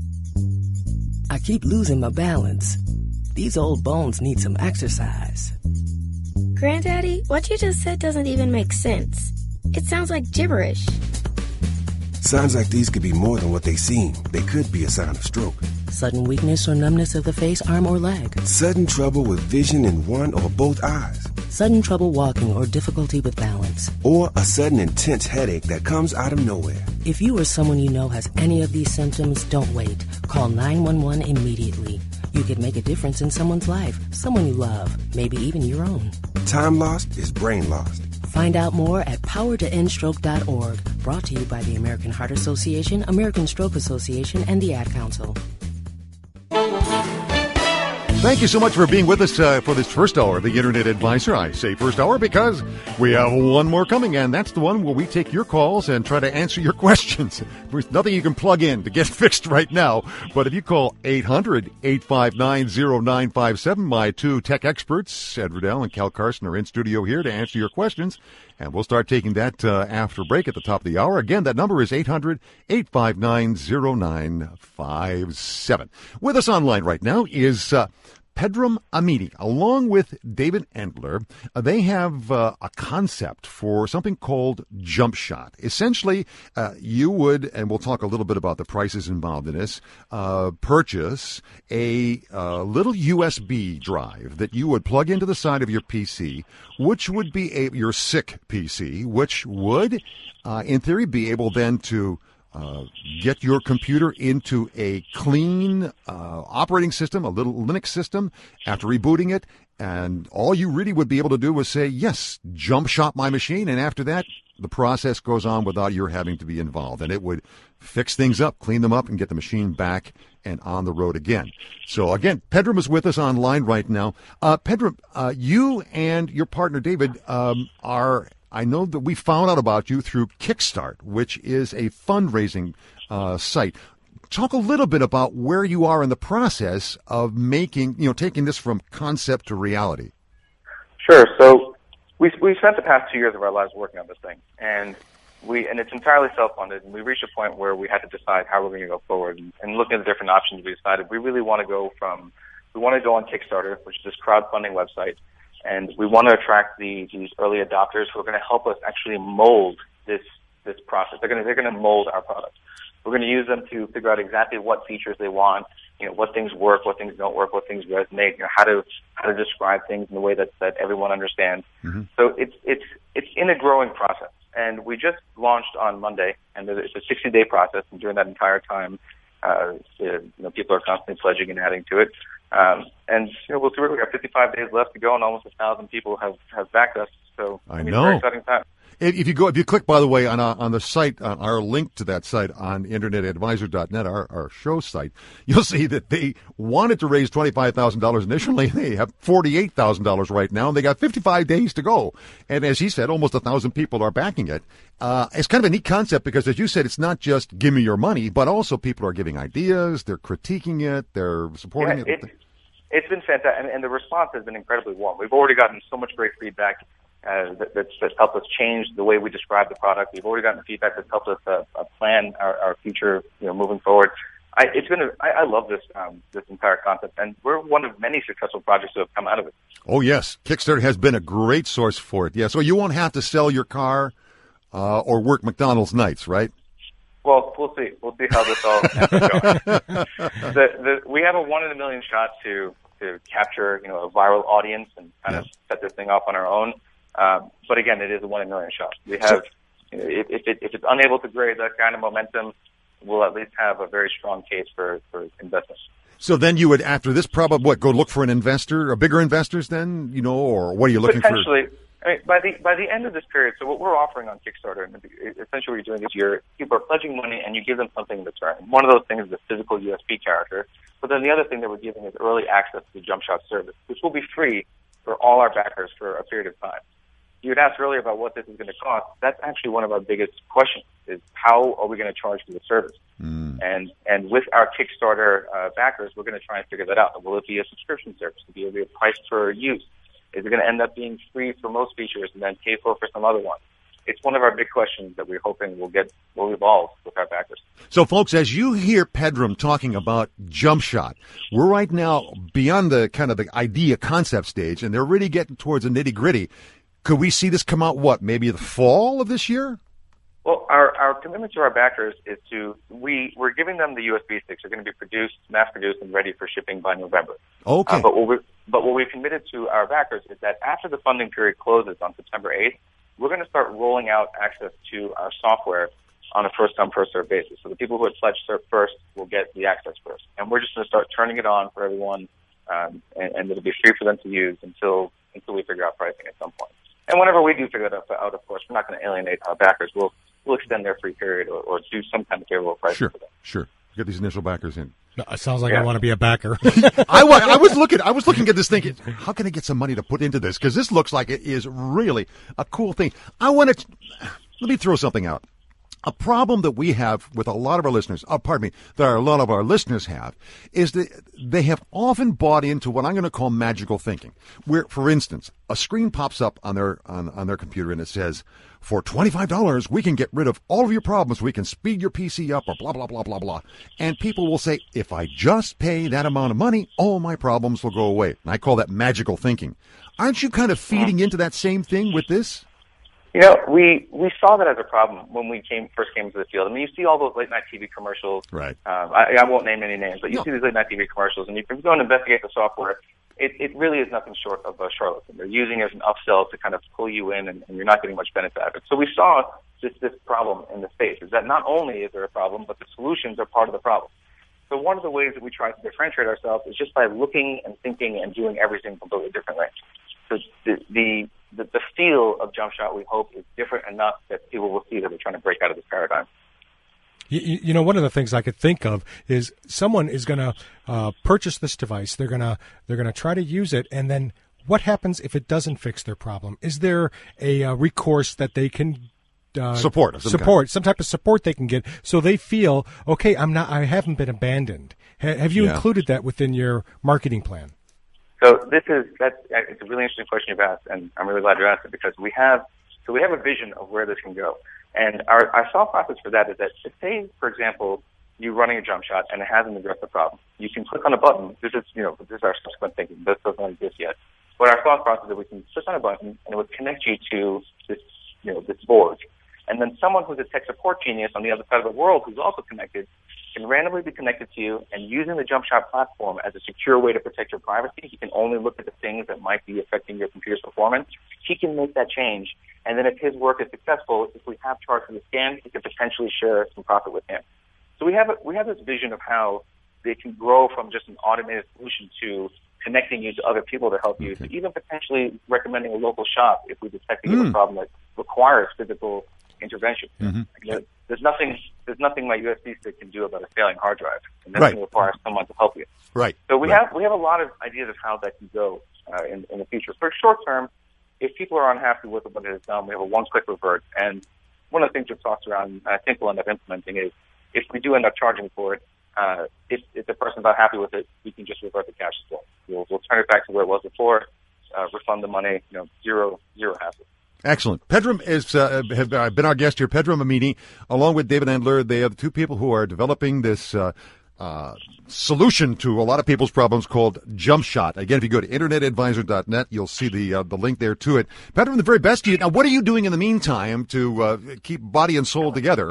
Speaker 10: I keep losing my balance. These old bones need some exercise.
Speaker 11: Granddaddy, what you just said doesn't even make sense. It sounds like gibberish.
Speaker 9: Signs like these could be more than what they seem. They could be a sign of stroke.
Speaker 10: Sudden weakness or numbness of the face, arm, or leg.
Speaker 9: Sudden trouble with vision in one or both eyes.
Speaker 10: Sudden trouble walking or difficulty with balance.
Speaker 9: Or a sudden intense headache that comes out of nowhere.
Speaker 10: If you or someone you know has any of these symptoms, don't wait. Call nine one one immediately. You could make a difference in someone's life, someone you love, maybe even your own.
Speaker 9: Time lost is brain lost.
Speaker 10: Find out more at power to end stroke dot org. Brought to you by the American Heart Association, American Stroke Association, and the Ad Council.
Speaker 3: Thank you so much for being with us uh, for this first hour of the Internet Advisor. I say first hour because we have one more coming, and that's the one where we take your calls and try to answer your questions. There's nothing you can plug in to get fixed right now, but if you call eight hundred, eight five nine, oh nine five seven, my two tech experts, Ed Riddell and Cal Carson, are in studio here to answer your questions, and we'll start taking that uh, after break at the top of the hour. Again, that number is eight hundred, eight five nine, oh nine five seven. With us online right now is... Uh, Pedram Amini, along with David Endler, uh, they have uh, a concept for something called Jump Shot. Essentially, uh, you would, and we'll talk a little bit about the prices involved in this, uh, purchase a uh, little U S B drive that you would plug into the side of your P C, which would be a, your S I C P C, which would, uh, in theory, be able then to Uh, get your computer into a clean uh, operating system, a little Linux system, after rebooting it, and all you really would be able to do was say, yes, jump shot my machine, and after that, the process goes on without your having to be involved, and it would fix things up, clean them up, and get the machine back and on the road again. So again, Pedram is with us online right now. Uh, Pedram, uh, you and your partner David um, are... I know that we found out about you through Kickstart, which is a fundraising uh, site. Talk a little bit about where you are in the process of making, you know, taking this from concept to reality.
Speaker 7: Sure. So we we spent the past two years of our lives working on this thing, and we and it's entirely self-funded. And we reached a point where we had to decide how we're going to go forward. And, and looking at the different options, we decided we really want to go from we want to go on Kickstarter, which is this crowdfunding website. And we want to attract the, these early adopters who are going to help us actually mold this this process. They're going to they're going to mold our product. We're going to use them to figure out exactly what features they want, you know, what things work, what things don't work, what things resonate, you know, how to how to describe things in a way that that everyone understands. Mm-hmm. So it's it's it's in a growing process. And we just launched on Monday, and it's a sixty day process. And during that entire time, uh, you know, people are constantly pledging and adding to it. Um, and, you know, we'll see. We've got fifty-five days left to go, and almost a thousand people have, have backed us. So,
Speaker 3: I, I
Speaker 7: mean,
Speaker 3: know.
Speaker 7: It's a very exciting time.
Speaker 3: If you go, if you click, by the way, on uh, on the site, on our link to that site on internet advisor dot net, our, our show site, you'll see that they wanted to raise twenty-five thousand dollars initially. They have forty-eight thousand dollars right now, and they got fifty-five days to go. And as he said, almost a thousand people are backing it. Uh, it's kind of a neat concept because, as you said, it's not just give me your money, but also people are giving ideas, they're critiquing it, they're supporting
Speaker 7: yeah,
Speaker 3: it.
Speaker 7: it. It's been fantastic, and, and the response has been incredibly warm. We've already gotten so much great feedback uh, that, that's, that's helped us change the way we describe the product. We've already gotten feedback that's helped us uh, uh, plan our, our future, you know, moving forward. I, it's been a, I, I love this um, this entire concept, and we're one of many successful projects that have come out of it.
Speaker 3: Oh yes, Kickstarter has been a great source for it. Yeah, so you won't have to sell your car uh, or work McDonald's nights, right?
Speaker 7: Well, we'll see. We'll see how this all ends up going. the, the, we have a one in a million shot to to capture, you know, a viral audience and kind yeah. of set this thing off on our own. Um, but again, it is a one in a million shot. We have, you know, if, if, it, if it's unable to create that kind of momentum, we'll at least have a very strong case for, for investment.
Speaker 3: So then you would, after this, probably what, go look for an investor, or bigger investors then, you know, or what are you looking
Speaker 7: Potentially,
Speaker 3: for?
Speaker 7: I mean, by the by the end of this period, so what we're offering on Kickstarter, and essentially what you're doing is you're people are pledging money and you give them something in return. One of those things is a physical U S B character, but then the other thing that we're giving is early access to the Jump Shot service, which will be free for all our backers for a period of time. You had asked earlier about what this is going to cost. That's actually one of our biggest questions: is how are we going to charge for the service? Mm. And and with our Kickstarter uh, backers, we're going to try and figure that out. Will it be a subscription service? Will it be a price per use? Is it going to end up being free for most features and then pay for for some other ones? It's one of our big questions that we're hoping will get will evolve with our backers.
Speaker 3: So, folks, as you hear Pedram talking about Jump Shot, we're right now beyond the kind of the idea concept stage, and they're really getting towards the nitty gritty. Could we see this come out, what, maybe the fall of this year?
Speaker 7: Well, our, our commitment to our backers is to, we, we're giving them the U S B sticks. They're going to be produced, mass-produced, and ready for shipping by November.
Speaker 3: Okay.
Speaker 7: Uh, but, what we're, but what we've committed to our backers is that after the funding period closes on September eighth, we're going to start rolling out access to our software on a first-come, first-served basis. So the people who had pledged first will get the access first. And we're just going to start turning it on for everyone, um, and, and it'll be free for them to use until until we figure out pricing at some point. And whenever we do figure that out, of course, we're not going to alienate our backers. We'll we'll extend their free period or, or do some kind of favorable pricing
Speaker 3: sure,
Speaker 7: for them.
Speaker 3: Sure, get these initial backers in.
Speaker 4: No, it sounds like
Speaker 7: yeah.
Speaker 4: I want to be a backer.
Speaker 3: I, I was looking. I was looking at this thinking, how can I get some money to put into this? Because this looks like it is really a cool thing. I want to. Let me throw something out. A problem that we have with a lot of our listeners, oh, pardon me, that a lot of our listeners have, is that they have often bought into what I'm going to call magical thinking. Where, for instance, a screen pops up on their on, on their computer and it says, for twenty-five dollars, we can get rid of all of your problems. We can speed your P C up or blah, blah, blah, blah, blah. And people will say, if I just pay that amount of money, all my problems will go away. And I call that magical thinking. Aren't you kind of feeding into that same thing with this?
Speaker 7: You know, we, we saw that as a problem when we came first came into the field. I mean, you see all those late night T V commercials.
Speaker 3: Right.
Speaker 7: Um, I, I won't name any names, but you
Speaker 3: no.
Speaker 7: see these late night T V commercials, and you can go and investigate the software. It, it really is nothing short of a charlatan. They're using it as an upsell to kind of pull you in, and, and you're not getting much benefit out of it. So we saw this, this problem in the space, is that not only is there a problem, but the solutions are part of the problem. So one of the ways that we try to differentiate ourselves is just by looking and thinking and doing everything completely differently. So the, the The, the feel of Jump Shot, we hope, is different enough that people will see that we're trying to break out of this paradigm.
Speaker 4: You, you know, one of the things I could think of is someone is going to uh, purchase this device. They're going to they're going to try to use it, and then what happens if it doesn't fix their problem? Is there a uh, recourse that they can uh,
Speaker 3: support of some
Speaker 4: support
Speaker 3: kind.
Speaker 4: some type of support they can get, so they feel okay? I'm not. I haven't been abandoned. Ha- have you
Speaker 3: Yeah.
Speaker 4: included that within your marketing plan?
Speaker 7: So this is that's it's a really interesting question you've asked, and I'm really glad you asked it, because we have so we have a vision of where this can go, and our our thought process for that is that, say, for example, you're running a Jump Shot and it hasn't addressed the problem. You can click on a button. This is you know this is our subsequent thinking. This doesn't exist yet, but our thought process is that we can click on a button and it would connect you to this you know this board, and then someone who's a tech support genius on the other side of the world who's also connected can randomly be connected to you, and using the Jump Shot platform as a secure way to protect your privacy, he can only look at the things that might be affecting your computer's performance. He can make that change, and then if his work is successful, if we have charge for the scan, he can potentially share some profit with him. So we have a, we have this vision of how they can grow from just an automated solution to connecting you to other people to help you, to even potentially recommending a local shop if we detect mm. a problem that requires physical intervention.
Speaker 3: Mm-hmm.
Speaker 7: You know, there's nothing there's nothing my U S B stick can do about a failing hard drive, and that's
Speaker 3: right.
Speaker 7: going to require someone to help you.
Speaker 3: Right.
Speaker 7: So we
Speaker 3: right.
Speaker 7: have we have a lot of ideas of how that can go uh, in, in the future. For short term, if people are unhappy with what it has done, we have a one-click revert. And one of the things we've talked around, and I think we'll end up implementing, is if we do end up charging for it, uh, if, if the person's not happy with it, we can just revert the cash as well. We'll, we'll turn it back to where it was before, uh, refund the money, you know, zero zero hassle.
Speaker 3: Excellent. Pedram is uh, have uh, been our guest here. Pedram Amini, along with David Endler, they are the two people who are developing this uh, uh, solution to a lot of people's problems called Jump Shot. Again, if you go to internet advisor dot net, you'll see the uh, the link there to it. Pedram, the very best to you. Now, what are you doing in the meantime to uh, keep body and soul together?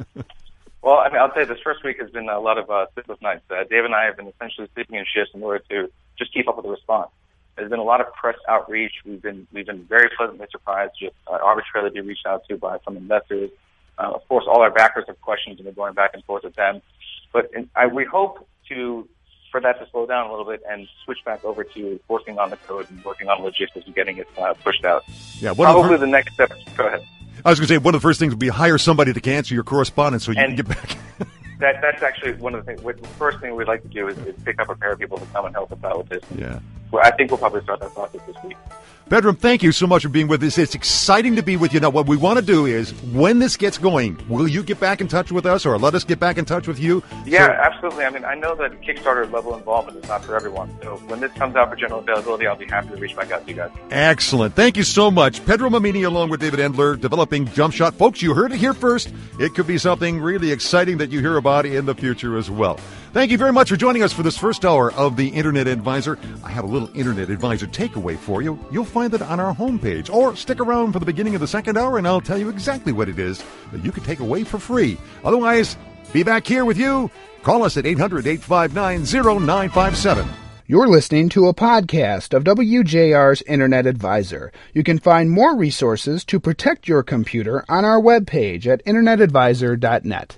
Speaker 7: Well, I mean, I'll tell you, this first week has been a lot of uh, sleepless nights. Uh, Dave and I have been essentially sleeping in shifts in order to just keep up with the response. There's been a lot of press outreach. We've been we've been very pleasantly surprised, just uh, arbitrarily be reached out to by some investors. Uh, of course, all our backers have questions, and we're going back and forth with them. But in, I, we hope to for that to slow down a little bit and switch back over to working on the code and working on logistics and getting it uh, pushed out.
Speaker 3: Yeah,
Speaker 7: probably
Speaker 3: the,
Speaker 7: the next step. Go ahead.
Speaker 3: I was going to say one of the first things would be hire somebody to answer your correspondence so you
Speaker 7: and,
Speaker 3: can get back.
Speaker 7: That that's actually one of the things. The first thing we'd like to do is, is pick up a pair of people to come and help us out with this.
Speaker 3: Yeah.
Speaker 7: Well, I think we'll probably start that process this week.
Speaker 3: Pedram, thank you so much for being with us. It's exciting to be with you. Now, what we want to do is, when this gets going, will you get back in touch with us, or let us get back in touch with you?
Speaker 7: Yeah,
Speaker 3: so,
Speaker 7: absolutely. I mean, I know that Kickstarter level involvement is not for everyone. So when this comes out for general availability, I'll be happy to reach back out to you guys.
Speaker 3: Excellent. Thank you so much. Pedram Amini, along with David Endler, developing Jump Shot. Folks, you heard it here first. It could be something really exciting that you hear about in the future as well. Thank you very much for joining us for this first hour of the Internet Advisor. I have a little Internet Advisor takeaway for you. You'll find it on our homepage, or stick around for the beginning of the second hour and I'll tell you exactly what it is that you can take away for free. Otherwise, be back here with you. Call us at eight hundred, eight five nine, zero nine five seven.
Speaker 1: You're listening to a podcast of W J R's Internet Advisor. You can find more resources to protect your computer on our webpage at internet advisor dot net.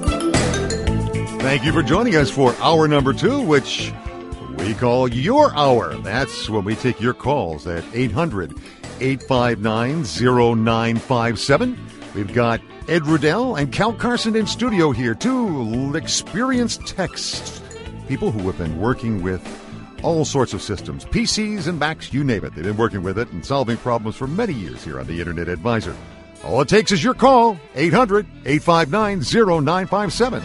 Speaker 3: Thank you for joining us for hour number two, which we call your hour. That's when we take your calls at eight hundred, eight five nine, zero nine five seven. We've got Ed Riddell and Cal Carson in studio here, two experienced techs, people who have been working with all sorts of systems, P Cs and Macs, you name it. They've been working with it and solving problems for many years here on the Internet Advisor. All it takes is your call, eight hundred, eight five nine, oh nine five seven.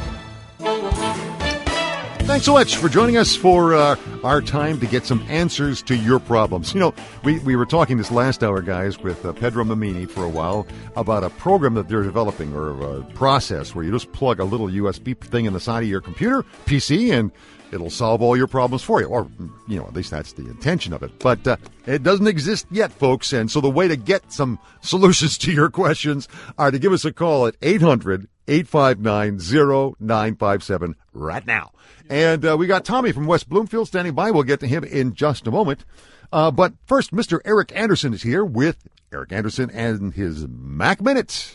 Speaker 3: Thanks so much for joining us for uh, our time to get some answers to your problems. You know, we, we were talking this last hour, guys, with uh, Pedro Mamini for a while about a program that they're developing, or a process where you just plug a little U S B thing in the side of your computer, P C, and it'll solve all your problems for you. Or, you know, at least that's the intention of it. But uh, it doesn't exist yet, folks. And so the way to get some solutions to your questions are to give us a call at eight hundred, eight five nine, oh nine five seven right now. And uh, we got Tommy from West Bloomfield standing by. We'll get to him in just a moment. Uh, but first, Mister Eric Anderson is here with Eric Anderson and his Mac Minute.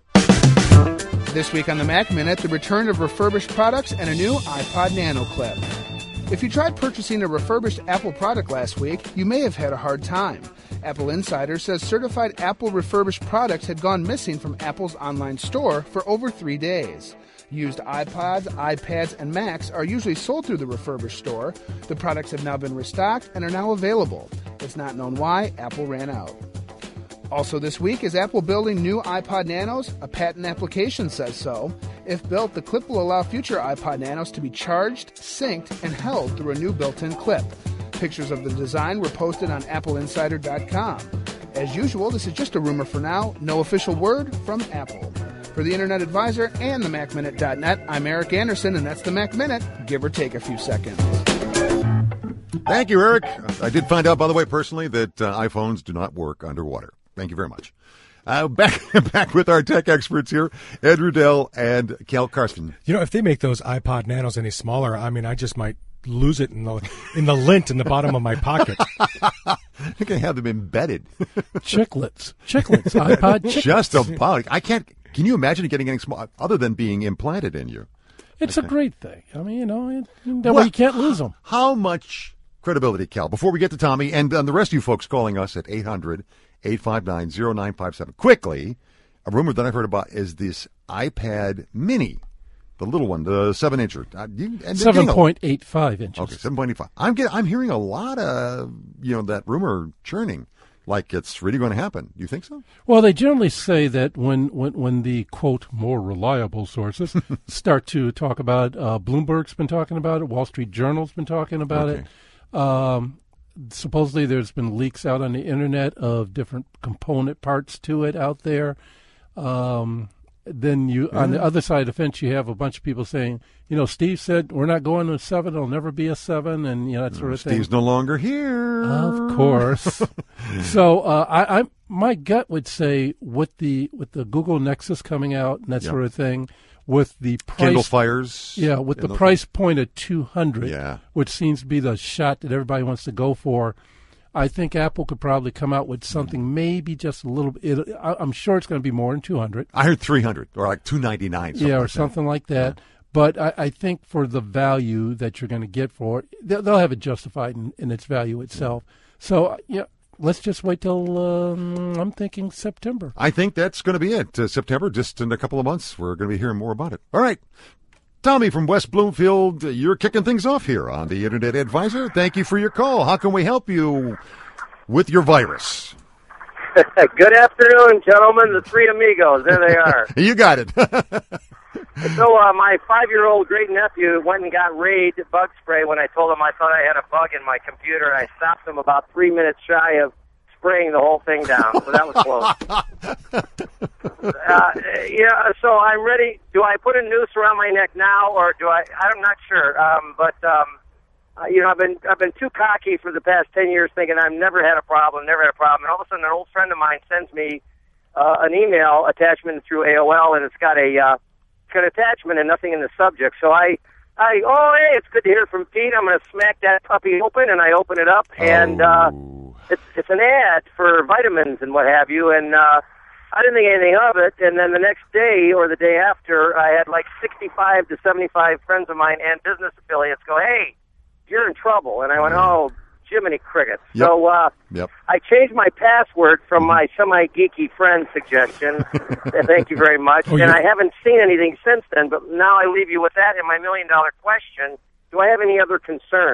Speaker 1: This week on the Mac Minute, the return of refurbished products and a new iPod Nano clip. If you tried purchasing a refurbished Apple product last week, you may have had a hard time. Apple Insider says certified Apple refurbished products had gone missing from Apple's online store for over three days. Used iPods, iPads, and Macs are usually sold through the refurbished store. The products have now been restocked and are now available. It's not known why Apple ran out. Also this week, is Apple building new iPod Nanos? A patent application says so. If built, the clip will allow future iPod Nanos to be charged, synced, and held through a new built-in clip. Pictures of the design were posted on apple insider dot com. As usual, this is just a rumor for now. No official word from Apple. For the Internet Advisor and the Mac Minute dot net, I'm Eric Anderson, and that's the Mac Minute, give or take a few seconds.
Speaker 3: Thank you, Eric. I did find out, by the way, personally, that uh, iPhones do not work underwater. Thank you very much. Uh, back back with our tech experts here, Ed Rudell and Cal Carson.
Speaker 4: You know, if they make those iPod Nanos any smaller, I mean, I just might lose it in the in the lint in the bottom of my pocket.
Speaker 3: You can have them embedded.
Speaker 5: Chiclets. Chiclets. iPod chiclets.
Speaker 3: Just about. I can't. Can you imagine getting anything small other than being implanted in you?
Speaker 5: It's okay. A great thing. I mean, you know, it, that way you can't lose them.
Speaker 3: How much credibility, Cal, before we get to Tommy and, and the rest of you folks calling us at eight hundred, eight five nine, oh nine five seven. Quickly, a rumor that I've heard about is this iPad Mini, the little one, the seven-incher. Uh,
Speaker 5: seven point eight five inches.
Speaker 3: Okay, seven point eight five. I'm getting, I'm hearing a lot of, you know, that rumor churning. Like it's really going to happen. You think so?
Speaker 5: Well, they generally say that when, when, when the, quote, more reliable sources start to talk about it, uh, Bloomberg's been talking about it, Wall Street Journal's been talking about
Speaker 3: okay.
Speaker 5: it. Um, supposedly there's been leaks out on the Internet of different component parts to it out there. Um, then you yeah. on the other side of the fence, you have a bunch of people saying, you know, Steve said we're not going to a seven. It'll never be a seven, and you know that sort of
Speaker 3: Steve's
Speaker 5: thing.
Speaker 3: Steve's no longer here,
Speaker 5: of course. So uh, I, I, my gut would say with the with the Google Nexus coming out and that yep. sort of thing, with the price,
Speaker 3: Kindle Fires,
Speaker 5: yeah, with the price things. point at two hundred,
Speaker 3: yeah.
Speaker 5: which seems to be the shot that everybody wants to go for. I think Apple could probably come out with something maybe just a little bit. It, I'm sure it's going to be more than two hundred.
Speaker 3: I heard three hundred or like two ninety-nine.
Speaker 5: Yeah, or
Speaker 3: like
Speaker 5: something
Speaker 3: that.
Speaker 5: like that. Yeah. But I, I think for the value that you're going to get for it, they'll, they'll have it justified in, in its value itself. Yeah. So, yeah, let's just wait till, um, I'm thinking September.
Speaker 3: I think that's going to be it. Uh, September, just in a couple of months, we're going to be hearing more about it. All right. Tommy from West Bloomfield, you're kicking things off here on the Internet Advisor. Thank you for your call. How can we help you with your virus?
Speaker 12: Good afternoon, gentlemen. The three amigos. There they are.
Speaker 3: You got it.
Speaker 12: So uh, my five-year-old great-nephew went and got Raid bug spray when I told him I thought I had a bug in my computer. I stopped him about three minutes shy of spraying the whole thing down, so that was close. uh, yeah, so I'm ready. Do I put a noose around my neck now, or do I? I'm not sure. Um, but um, uh, you know, I've been I've been too cocky for the past ten years, thinking I've never had a problem, never had a problem, and all of a sudden, an old friend of mine sends me uh, an email attachment through A O L, and it's got a uh, it's got an attachment and nothing in the subject. So I. I, oh, hey, it's good to hear from Pete. I'm going to smack that puppy open, and I open it up, and uh, it's it's an ad for vitamins and what have you, and uh, I didn't think anything of it. And then the next day or the day after, I had like sixty-five to seventy-five friends of mine and business affiliates go, hey, you're in trouble. And I went, oh, Jiminy Cricket.
Speaker 3: Yep.
Speaker 12: So uh,
Speaker 3: yep.
Speaker 12: I changed my password from my semi-geeky friend suggestion. Thank you very much.
Speaker 4: Oh,
Speaker 12: and
Speaker 4: yeah.
Speaker 12: I haven't seen anything since then, but now I leave you with that and my million-dollar question. Do I have any other concerns?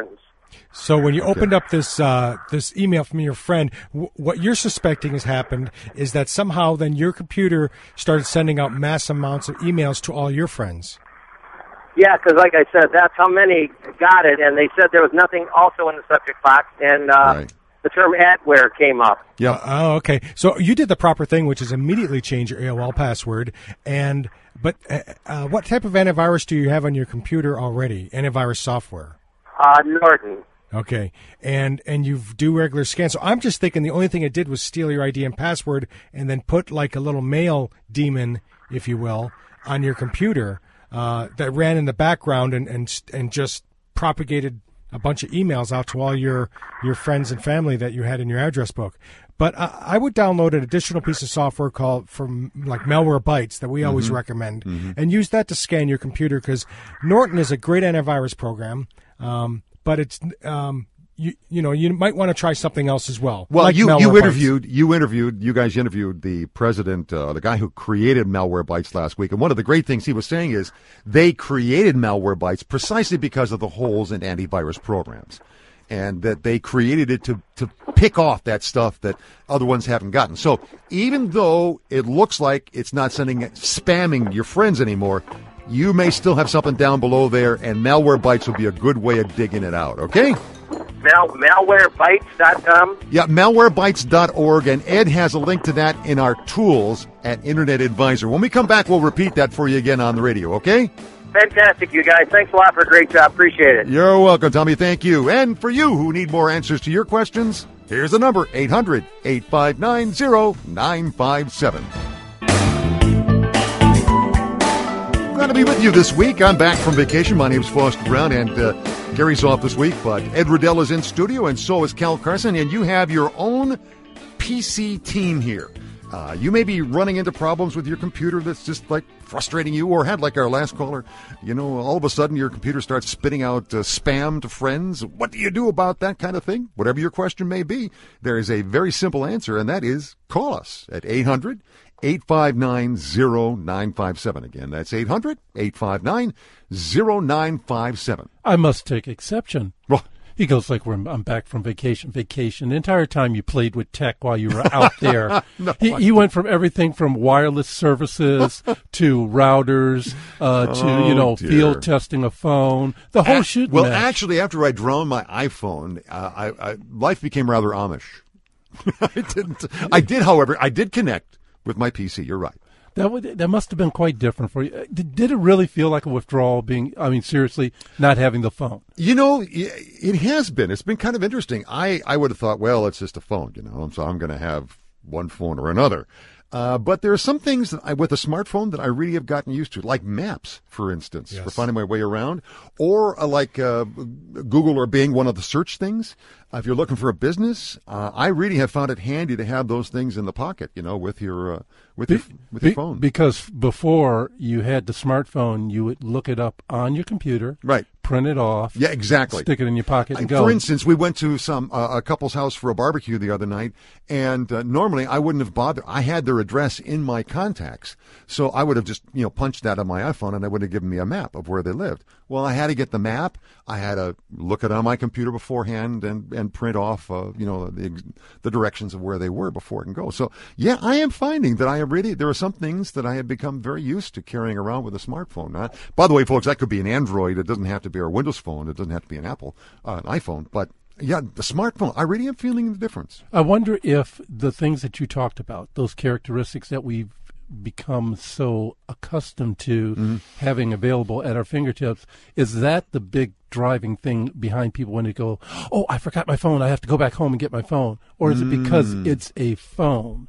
Speaker 4: So when you okay. opened up this uh, this email from your friend, w- what you're suspecting has happened is that somehow then your computer started sending out mass amounts of emails to all your friends.
Speaker 12: Yeah, because like I said, that's how many got it, and they said there was nothing also in the subject box, and uh, right. the term adware came up.
Speaker 4: Yeah. Uh, oh, okay. So you did the proper thing, which is immediately change your A O L password. And but uh, uh, what type of antivirus do you have on your computer already? Antivirus software?
Speaker 12: Uh, Norton.
Speaker 4: Okay, and and you do regular scans. So I'm just thinking the only thing it did was steal your I D and password and then put like a little mail demon, if you will, on your computer uh, that ran in the background and, and and just propagated a bunch of emails out to all your your friends and family that you had in your address book. But uh, I would download an additional piece of software called from like Malwarebytes that we always mm-hmm. recommend, mm-hmm. and use that to scan your computer because Norton is a great antivirus program. Um, But it's um, you you know you might want to try something else as well.
Speaker 3: Well,
Speaker 4: like
Speaker 3: you you interviewed you interviewed you guys interviewed the president, uh, the guy who created Malwarebytes last week, and one of the great things he was saying is they created Malwarebytes precisely because of the holes in antivirus programs, and that they created it to to pick off that stuff that other ones haven't gotten. So even though it looks like it's not sending spamming your friends anymore, you may still have something down below there, and Malwarebytes will be a good way of digging it out, okay?
Speaker 12: Mal- malwarebytes dot com?
Speaker 3: Yeah, malwarebytes dot org, and Ed has a link to that in our tools at Internet Advisor. When we come back, we'll repeat that for you again on the radio, okay?
Speaker 12: Fantastic, you guys. Thanks a lot for a great job. Appreciate it.
Speaker 3: You're welcome, Tommy. Thank you. And for you who need more answers to your questions, here's the number, eight hundred, eight five nine, zero nine five seven. Glad to be with you this week. I'm back from vacation. My name's Foster Brown, and uh, Gary's off this week, but Ed Riddell is in studio, and so is Cal Carson, and you have your own P C team here. Uh, you may be running into problems with your computer that's just, like, frustrating you, or had, like our last caller, you know, all of a sudden your computer starts spitting out uh, spam to friends. What do you do about that kind of thing? Whatever your question may be, there is a very simple answer, and that is call us at eight hundred, eight five nine, zero nine five seven. Again, that's eight hundred, eight five nine, zero nine five seven.
Speaker 5: I must take exception.
Speaker 3: Well,
Speaker 5: he goes like, we're, I'm back from vacation. Vacation. The entire time you played with tech while you were out there.
Speaker 3: no,
Speaker 5: he, he went from everything from wireless services to routers uh, to,
Speaker 3: oh,
Speaker 5: you know,
Speaker 3: dear.
Speaker 5: field testing a phone. The whole
Speaker 3: At,
Speaker 5: shooting
Speaker 3: Well,
Speaker 5: match.
Speaker 3: actually, after I drowned my iPhone, uh, I, I, life became rather Amish. I didn't. I did, however, I did connect with my P C. You're right.
Speaker 5: That would that must have been quite different for you. Did, did it really feel like a withdrawal? Being, I mean, seriously, not having the phone.
Speaker 3: You know, it has been. It's been kind of interesting. I, I would have thought, well, it's just a phone, you know, so I'm going to have one phone or another. Uh, but there are some things that I, with a smartphone that I really have gotten used to, like maps, for instance, yes. for finding my way around, or uh, like uh, Google or Bing, one of the search things. Uh, if you're looking for a business, uh, I really have found it handy to have those things in the pocket, you know, with your uh, with
Speaker 5: Be,
Speaker 3: your with
Speaker 5: be,
Speaker 3: your phone.
Speaker 5: Because before you had the smartphone, you would look it up on your computer,
Speaker 3: right?
Speaker 5: Print it off,
Speaker 3: yeah, exactly.
Speaker 5: Stick it in your pocket and
Speaker 3: uh,
Speaker 5: go.
Speaker 3: For instance, we went to some uh, a couple's house for a barbecue the other night, and uh, normally I wouldn't have bothered. I had their address in my contacts, so I would have just you know punched that on my iPhone, and I would have given me a map of where they lived. Well, I had to get the map. I had to look it on my computer beforehand and, and print off, uh, you know, the the directions of where they were before it can go. So, yeah, I am finding that I am really, there are some things that I have become very used to carrying around with a smartphone. Now, by the way, folks, that could be an Android. It doesn't have to be our Windows phone. It doesn't have to be an Apple, uh, an iPhone. But, yeah, the smartphone, I really am feeling the difference.
Speaker 5: I wonder if the things that you talked about, those characteristics that we've become so accustomed to mm-hmm. having available at our fingertips, is that the big driving thing behind people when they go, oh, I forgot my phone, I have to go back home and get my phone? Or is mm. it because it's a phone?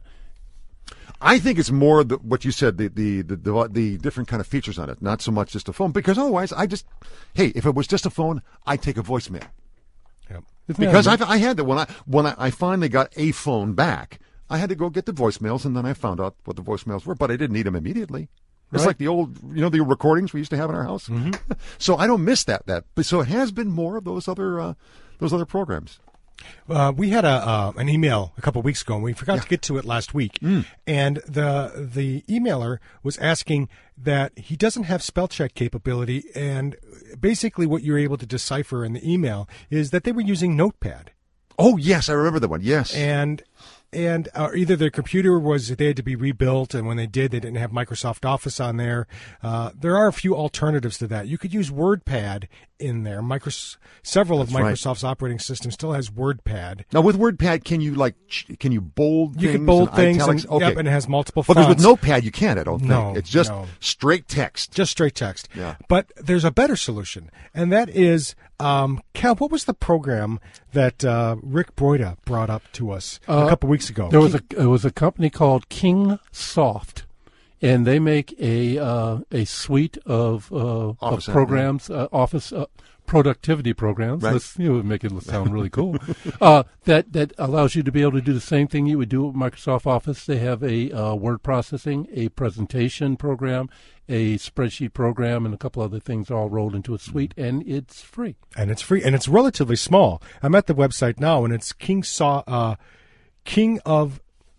Speaker 3: I think it's more the, what you said, the, the, the, the, the different kind of features on it, not so much just a phone, because otherwise I just, hey, if it was just a phone, I'd take a voicemail.
Speaker 4: Yep.
Speaker 3: Because I, I had that when I, when I, I finally got a phone back, I had to go get the voicemails, and then I found out what the voicemails were, but I didn't need them immediately. It's right. like the old, you know, the recordings we used to have in our house.
Speaker 5: Mm-hmm.
Speaker 3: So I don't miss that. That, but so it has been more of those other, uh, those other programs.
Speaker 4: Uh, we had a uh, an email a couple of weeks ago, and we forgot
Speaker 3: Yeah.
Speaker 4: to get to it last week.
Speaker 3: Mm.
Speaker 4: And the the emailer was asking that he doesn't have spell check capability, and basically what you're able to decipher in the email is that they were using Notepad.
Speaker 3: Oh, yes, I remember that one. Yes.
Speaker 4: And and uh, either their computer was, they had to be rebuilt, and when they did, they didn't have Microsoft Office on there. Uh, there are a few alternatives to that. You could use WordPad in there. Micros- several
Speaker 3: That's
Speaker 4: of
Speaker 3: right.
Speaker 4: Microsoft's operating systems still has WordPad.
Speaker 3: Now, with WordPad, can you, like, ch- can you bold
Speaker 4: You
Speaker 3: things?
Speaker 4: can bold
Speaker 3: and
Speaker 4: things,
Speaker 3: italics?
Speaker 4: and,
Speaker 3: Okay.
Speaker 4: yep, and it has multiple
Speaker 3: But
Speaker 4: fonts.
Speaker 3: with Notepad, you can't, I don't
Speaker 4: No,
Speaker 3: think. It's just
Speaker 4: no.
Speaker 3: straight text.
Speaker 4: Just straight text.
Speaker 3: Yeah.
Speaker 4: But there's a better solution, and that is, um, Cal, what was the program that uh, Rick Broida brought up to us a
Speaker 5: Uh,
Speaker 4: couple weeks ago?
Speaker 5: There was a it was a company called King Soft, and they make a uh, a suite of, uh, of
Speaker 3: Office
Speaker 5: programs, uh, office uh, productivity programs.
Speaker 3: Right.
Speaker 5: Let's you know, make it sound really cool. uh, that that allows you to be able to do the same thing you would do with Microsoft Office. They have a uh, word processing, a presentation program, a spreadsheet program, and a couple other things all rolled into a suite, and it's free.
Speaker 4: And it's free, and it's relatively small. I'm at the website now, and it's King Saw, uh, King of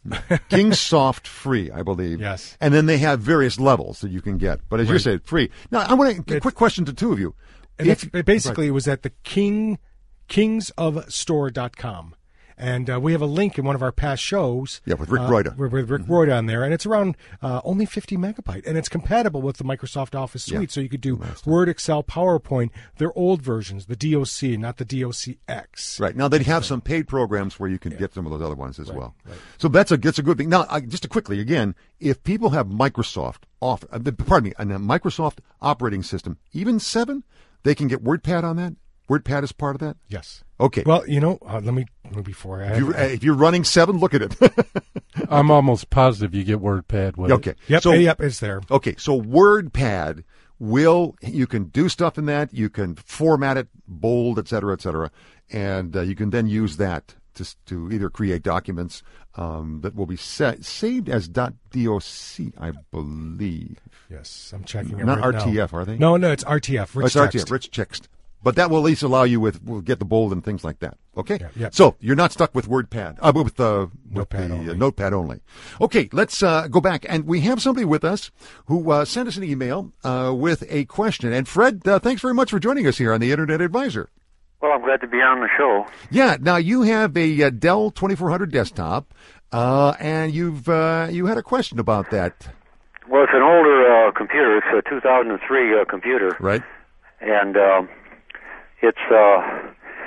Speaker 3: Kingsoft free, I believe.
Speaker 4: Yes.
Speaker 3: And then they have various levels that you can get. But as you
Speaker 4: Right.
Speaker 3: said, free. Now, I want to, a quick question to two of you.
Speaker 4: And
Speaker 3: If-
Speaker 4: it's, basically, it was at the King kings of store dot com. And uh, we have a link in one of our past shows.
Speaker 3: Yeah, with Rick
Speaker 4: uh,
Speaker 3: Broida.
Speaker 4: With, with Rick Broida on there. And it's around uh, only fifty megabyte. And it's compatible with the Microsoft Office suite.
Speaker 3: Yeah.
Speaker 4: So you could do Word, Excel, PowerPoint. They're old versions, the D O C, not the D O C X.
Speaker 3: Right. Now, they have some paid programs where you can get some of those other ones as well. So that's a, that's a good thing. Now, I, just to quickly, again, if people have Microsoft off, uh, pardon me, a Microsoft operating system, even seven, they can get WordPad on that? WordPad is part of that?
Speaker 4: Yes.
Speaker 3: Okay.
Speaker 4: Well, you know, uh, let me, let me before I
Speaker 3: If, you, uh, if you're running seven, look at it.
Speaker 5: I'm almost positive you get WordPad with
Speaker 3: Okay.
Speaker 5: it.
Speaker 4: Yep,
Speaker 3: So-
Speaker 4: yep, it's there.
Speaker 3: Okay, so WordPad will, you can do stuff in that, you can format it, bold, et cetera, et cetera, and uh, you can then use that to, to either create documents um, that will be sa- saved as .doc, I believe.
Speaker 4: Yes, I'm checking it
Speaker 3: Not
Speaker 4: right
Speaker 3: R T F,
Speaker 4: now.
Speaker 3: are they?
Speaker 4: No, no, it's R T F. Rich
Speaker 3: Oh, it's
Speaker 4: text.
Speaker 3: R T F, rich text. But that will at least allow you with, we'll get the bold and things like that. Okay?
Speaker 4: Yeah, yeah.
Speaker 3: So you're not stuck with WordPad, uh, with, uh, with
Speaker 4: Notepad
Speaker 3: the
Speaker 4: only.
Speaker 3: Uh, Notepad only. Okay, let's uh, go back. And we have somebody with us who uh, sent us an email uh, with a question. And Fred, uh, thanks very much for joining us here on the Internet Advisor.
Speaker 13: Well, I'm glad to be on the show.
Speaker 3: Yeah, now you have a uh, Dell twenty-four hundred desktop, uh, and you've uh, you had a question about that.
Speaker 13: Well, it's an older uh, computer. It's a two thousand three uh, computer.
Speaker 3: Right.
Speaker 13: And um, it's uh,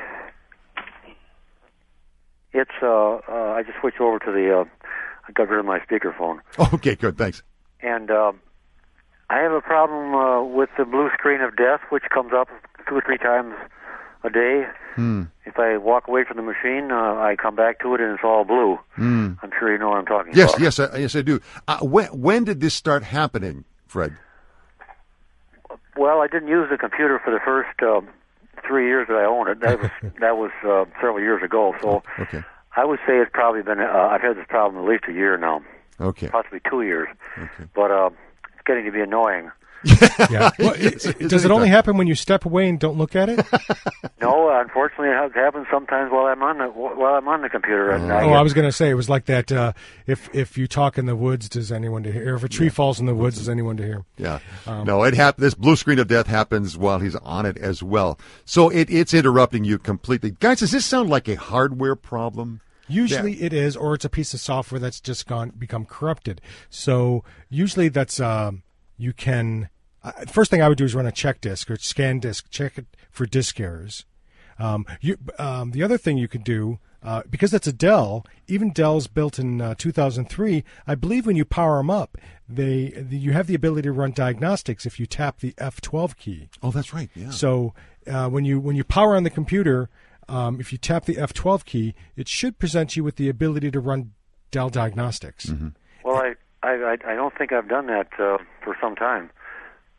Speaker 13: it's uh, uh, I just switched over to the. Uh, I got rid of my speakerphone.
Speaker 3: Okay, good, thanks.
Speaker 13: And uh, I have a problem uh, with the blue screen of death, which comes up two or three times a day.
Speaker 3: Hmm.
Speaker 13: If I walk away from the machine, uh, I come back to it and it's all blue.
Speaker 3: Hmm.
Speaker 13: I'm sure you know what I'm talking
Speaker 3: Yes,
Speaker 13: about.
Speaker 3: yes, I, yes, I do. Uh, when when did this start happening, Fred?
Speaker 13: Well, I didn't use the computer for the first uh, three years that I owned it. That was that was uh, several years ago. So
Speaker 3: Okay.
Speaker 13: I would say it's probably been. Uh, I've had this problem at least a year now,
Speaker 3: Okay.
Speaker 13: possibly two years.
Speaker 3: Okay.
Speaker 13: But uh, it's getting to be annoying.
Speaker 4: Yeah. Well, it- it- does it only happen when you step away and don't look at it?
Speaker 13: No, unfortunately, it has- happens sometimes while I'm on the while I'm on the computer. And I
Speaker 4: Oh,
Speaker 13: get-
Speaker 4: I was going to say it was like that. Uh, if if you talk in the woods, does anyone to hear? Or if a tree falls in the woods, does anyone to hear?
Speaker 3: Yeah.
Speaker 4: Um,
Speaker 3: no, it hap- this blue screen of death happens while he's on it as well. So it, it's interrupting you completely. Guys, does this sound like a hardware problem?
Speaker 4: Usually it is, or it's a piece of software that's just gone become corrupted. So usually that's um, you can. Uh, first thing I would do is run a check disk or scan disk, check it for disk errors. Um, you, um, the other thing you could do, uh, because it's a Dell, even Dell's built in uh, two thousand three. I believe when you power them up, they the, you have the ability to run diagnostics if you tap the F twelve key.
Speaker 3: Oh, that's right. Yeah.
Speaker 4: So uh, when you when you power on the computer, um, if you tap the F twelve key, it should present you with the ability to run Dell diagnostics.
Speaker 3: Mm-hmm.
Speaker 13: Well, I, I I I don't think I've done that uh, for some time.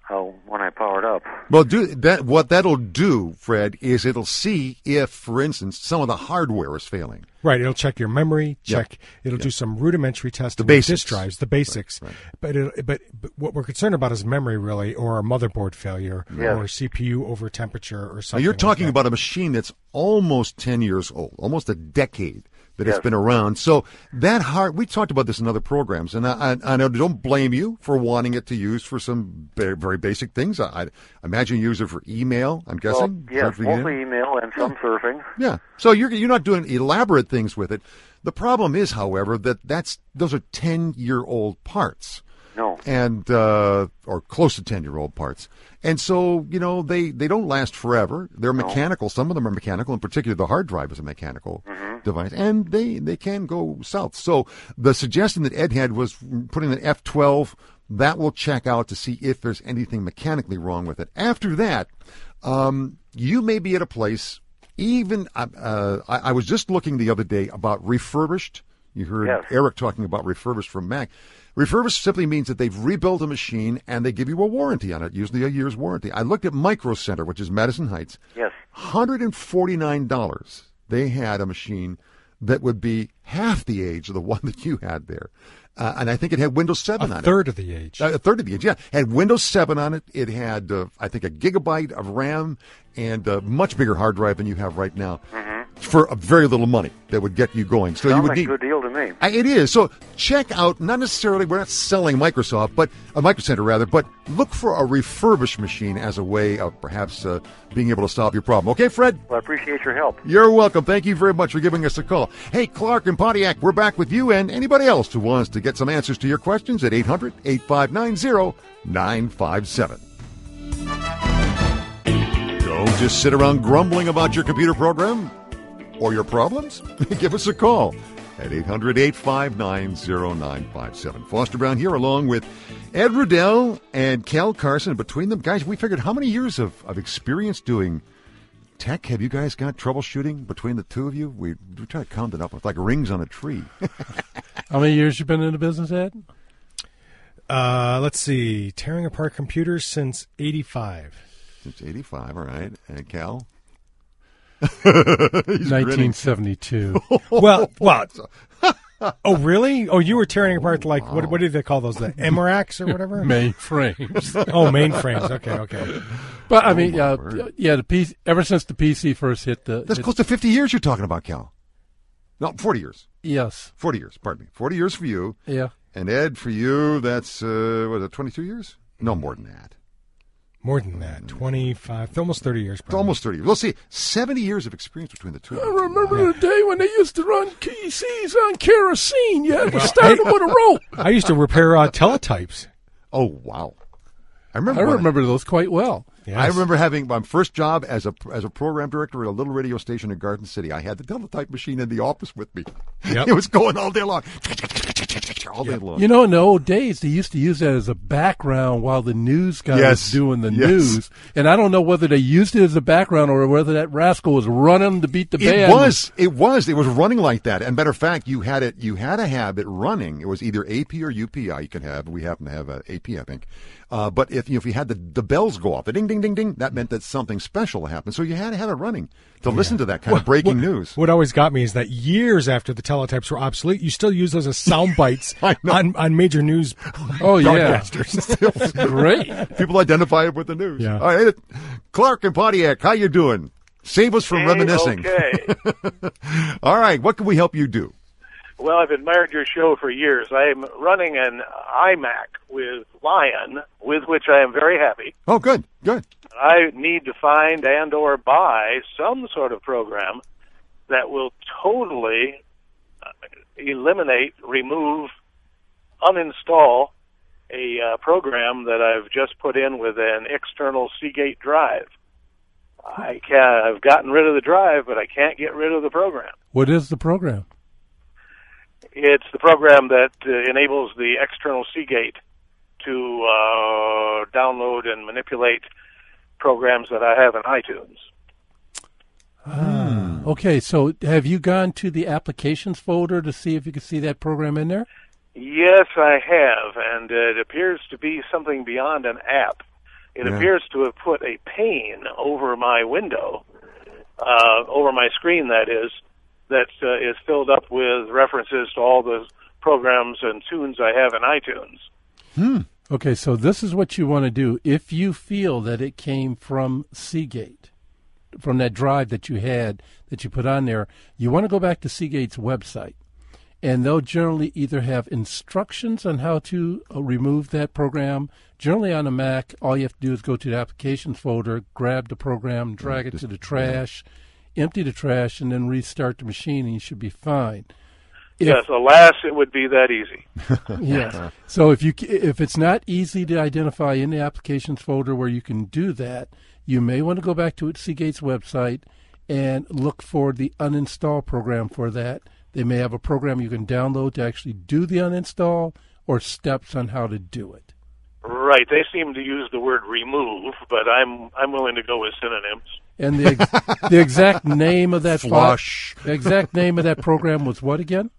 Speaker 13: uh, when I power it up.
Speaker 3: Well, do that. What that'll do, Fred, is it'll see if, for instance, some of the hardware is failing.
Speaker 4: Right. It'll check your memory. Check.
Speaker 3: Yep.
Speaker 4: It'll
Speaker 3: Yep.
Speaker 4: do some rudimentary testing.
Speaker 3: The basics.
Speaker 4: Disk drives, the basics.
Speaker 3: Right, right.
Speaker 4: But, it, but but what we're concerned about is memory, really, or a motherboard failure,
Speaker 13: Yes.
Speaker 4: or C P U over temperature, or
Speaker 3: Now,
Speaker 4: something.
Speaker 3: you're talking
Speaker 4: like that.
Speaker 3: about a machine that's almost ten years old, almost a decade that
Speaker 13: Yes.
Speaker 3: it's been around. So that hard, we talked about this in other programs, and I, I, I don't blame you for wanting it to use for some very, very basic things. I, I imagine you use it for email, I'm guessing.
Speaker 13: Well, yes,
Speaker 3: Is that for you?
Speaker 13: mostly email and some surfing.
Speaker 3: Yeah. So you're you're not doing elaborate things with it. The problem is, however, that that's those are ten year old parts.
Speaker 13: No.
Speaker 3: And uh, or close to ten year old parts. And so, you know, they, they don't last forever. They're
Speaker 13: No.
Speaker 3: mechanical. Some of them are mechanical, in particular the hard drive is a mechanical
Speaker 13: Mhm.
Speaker 3: device. And they, they can go south. So the suggestion that Ed had was putting an F twelve. That will check out to see if there's anything mechanically wrong with it. After that, um, you may be at a place, even, uh, I, I was just looking the other day about refurbished. You heard
Speaker 13: Yes.
Speaker 3: Eric talking about refurbished from Mac. Refurbished simply means that they've rebuilt a machine and they give you a warranty on it, usually a year's warranty. I looked at Micro Center, which is Madison Heights.
Speaker 13: Yes.
Speaker 3: one hundred forty-nine dollars. They had a machine that would be half the age of the one that you had there. Uh, and I think it had Windows seven
Speaker 4: a
Speaker 3: on it.
Speaker 4: third of the age.
Speaker 3: Uh, a third of the age, yeah. It had Windows seven on it. It had, uh, I think, a gigabyte of RAM and a much bigger hard drive than you have right now.
Speaker 13: Mm-hmm.
Speaker 3: For a very little money that would get you going. So
Speaker 13: Sounds
Speaker 3: you would
Speaker 13: like
Speaker 3: need
Speaker 13: a good deal to me.
Speaker 3: I, it is. So check out, not necessarily, we're not selling Microsoft, but a Micro Center rather, but look for a refurbished machine as a way of perhaps uh, being able to solve your problem. Okay, Fred?
Speaker 13: Well, I appreciate your help.
Speaker 3: You're welcome. Thank you very much for giving us a call. Hey, Clark and Pontiac, we're back with you and anybody else who wants to get some answers to your questions at eight hundred, eight five nine, zero nine five seven. Don't just sit around grumbling about your computer program or your problems. Give us a call at eight hundred, eight five nine, zero nine five seven. Foster Brown here along with Ed Riddell and Cal Carson. Between them, guys, we figured how many years of, of experience doing tech have you guys got troubleshooting between the two of you? We, we try to count it up. It's like rings on a tree.
Speaker 5: How many years you been in the business, Ed?
Speaker 4: Uh, let's see. Tearing apart computers since eighty-five.
Speaker 3: Since eighty-five, all right. And Cal?
Speaker 5: nineteen seventy-two.
Speaker 4: well, well. Oh, really? Oh, you were tearing apart like wow. what? What did they call those? The M RACs or whatever?
Speaker 5: Mainframes.
Speaker 4: Oh, mainframes. Okay, okay.
Speaker 5: But I mean, oh, uh, yeah, the P C, ever since the P C first hit the.
Speaker 3: That's
Speaker 5: hit,
Speaker 3: close to fifty years. You're talking about, Cal. No, forty years.
Speaker 5: Yes,
Speaker 3: forty years. Pardon me. Forty years for you.
Speaker 5: Yeah.
Speaker 3: And Ed, for you, that's uh, what? It, twenty-two years? No, more than that.
Speaker 4: More than that, twenty-five, almost thirty years. Probably.
Speaker 3: It's almost thirty years. We'll see, seventy years of experience between the two.
Speaker 5: I remember yeah. the day when they used to run P Cs on kerosene. You had to start them with a rope.
Speaker 4: I used to repair uh, teletypes.
Speaker 3: Oh, wow. I remember.
Speaker 5: I remember those quite well.
Speaker 3: Yes. I remember having my first job as a as a program director at a little radio station in Garden City. I had the teletype machine in the office with me. Yep. It was going all day long. All day long.
Speaker 5: You know, in the old days, they used to use that as a background while the news guy
Speaker 3: yes.
Speaker 5: was doing the
Speaker 3: yes.
Speaker 5: news. And I don't know whether they used it as a background or whether that rascal was running to beat the band.
Speaker 3: It was. It was. It was running like that. And matter of fact, you had it. You had to have it running. It was either A P or U P I. You could have. We happen to have a A P, I think. Uh, but if you know, if you had the, the bells go off, the ding, ding, ding, ding, that meant that something special happened. So you had to have it running to yeah. listen to that kind
Speaker 4: what,
Speaker 3: of breaking
Speaker 4: what,
Speaker 3: news.
Speaker 4: What always got me is that years after the teletypes were obsolete, you still use those as sound bites on, on major news
Speaker 5: oh,
Speaker 4: broadcasters.
Speaker 5: Yeah. Great.
Speaker 3: People identify it with the news.
Speaker 4: Yeah.
Speaker 3: All right. Clark and Pontiac, how you doing? Save us from
Speaker 14: hey,
Speaker 3: reminiscing.
Speaker 14: Okay.
Speaker 3: All right. What can we help you do?
Speaker 14: Well, I've admired your show for years. I'm running an iMac with Lion, with which I am very happy.
Speaker 3: Oh, good, good.
Speaker 14: I need to find and or buy some sort of program that will totally eliminate, remove, uninstall a uh, program that I've just put in with an external Seagate drive. I can, I've gotten rid of the drive, but I can't get rid of the program.
Speaker 5: What is the program?
Speaker 14: It's the program that uh, enables the external Seagate to uh, download and manipulate programs that I have in iTunes.
Speaker 5: Ah, okay, so have you gone to the applications folder to see if you can see that program in there?
Speaker 14: Yes, I have, and it appears to be something beyond an app. It
Speaker 3: Yeah.
Speaker 14: appears to have put a pane over my window, uh, over my screen, that is, that uh, is filled up with references to all the programs and tunes I have in iTunes.
Speaker 5: Hmm. Okay, so this is what you want to do. If you feel that it came from Seagate, from that drive that you had that you put on there, you want to go back to Seagate's website. And they'll generally either have instructions on how to uh, remove that program. Generally on a Mac, all you have to do is go to the applications folder, grab the program, drag it to the trash, empty the trash, and then restart the machine, and you should be fine. If,
Speaker 14: yes, alas, it would be that easy.
Speaker 5: yes. So if you if it's not easy to identify in the applications folder where you can do that, you may want to go back to Seagate's website and look for the uninstall program for that. They may have a program you can download to actually do the uninstall or steps on how to do it.
Speaker 14: Right. They seem to use the word remove, but I'm I'm willing to go with synonyms.
Speaker 5: And the ex- the exact name of that
Speaker 3: Flush.
Speaker 5: File, the exact name of that program was what again?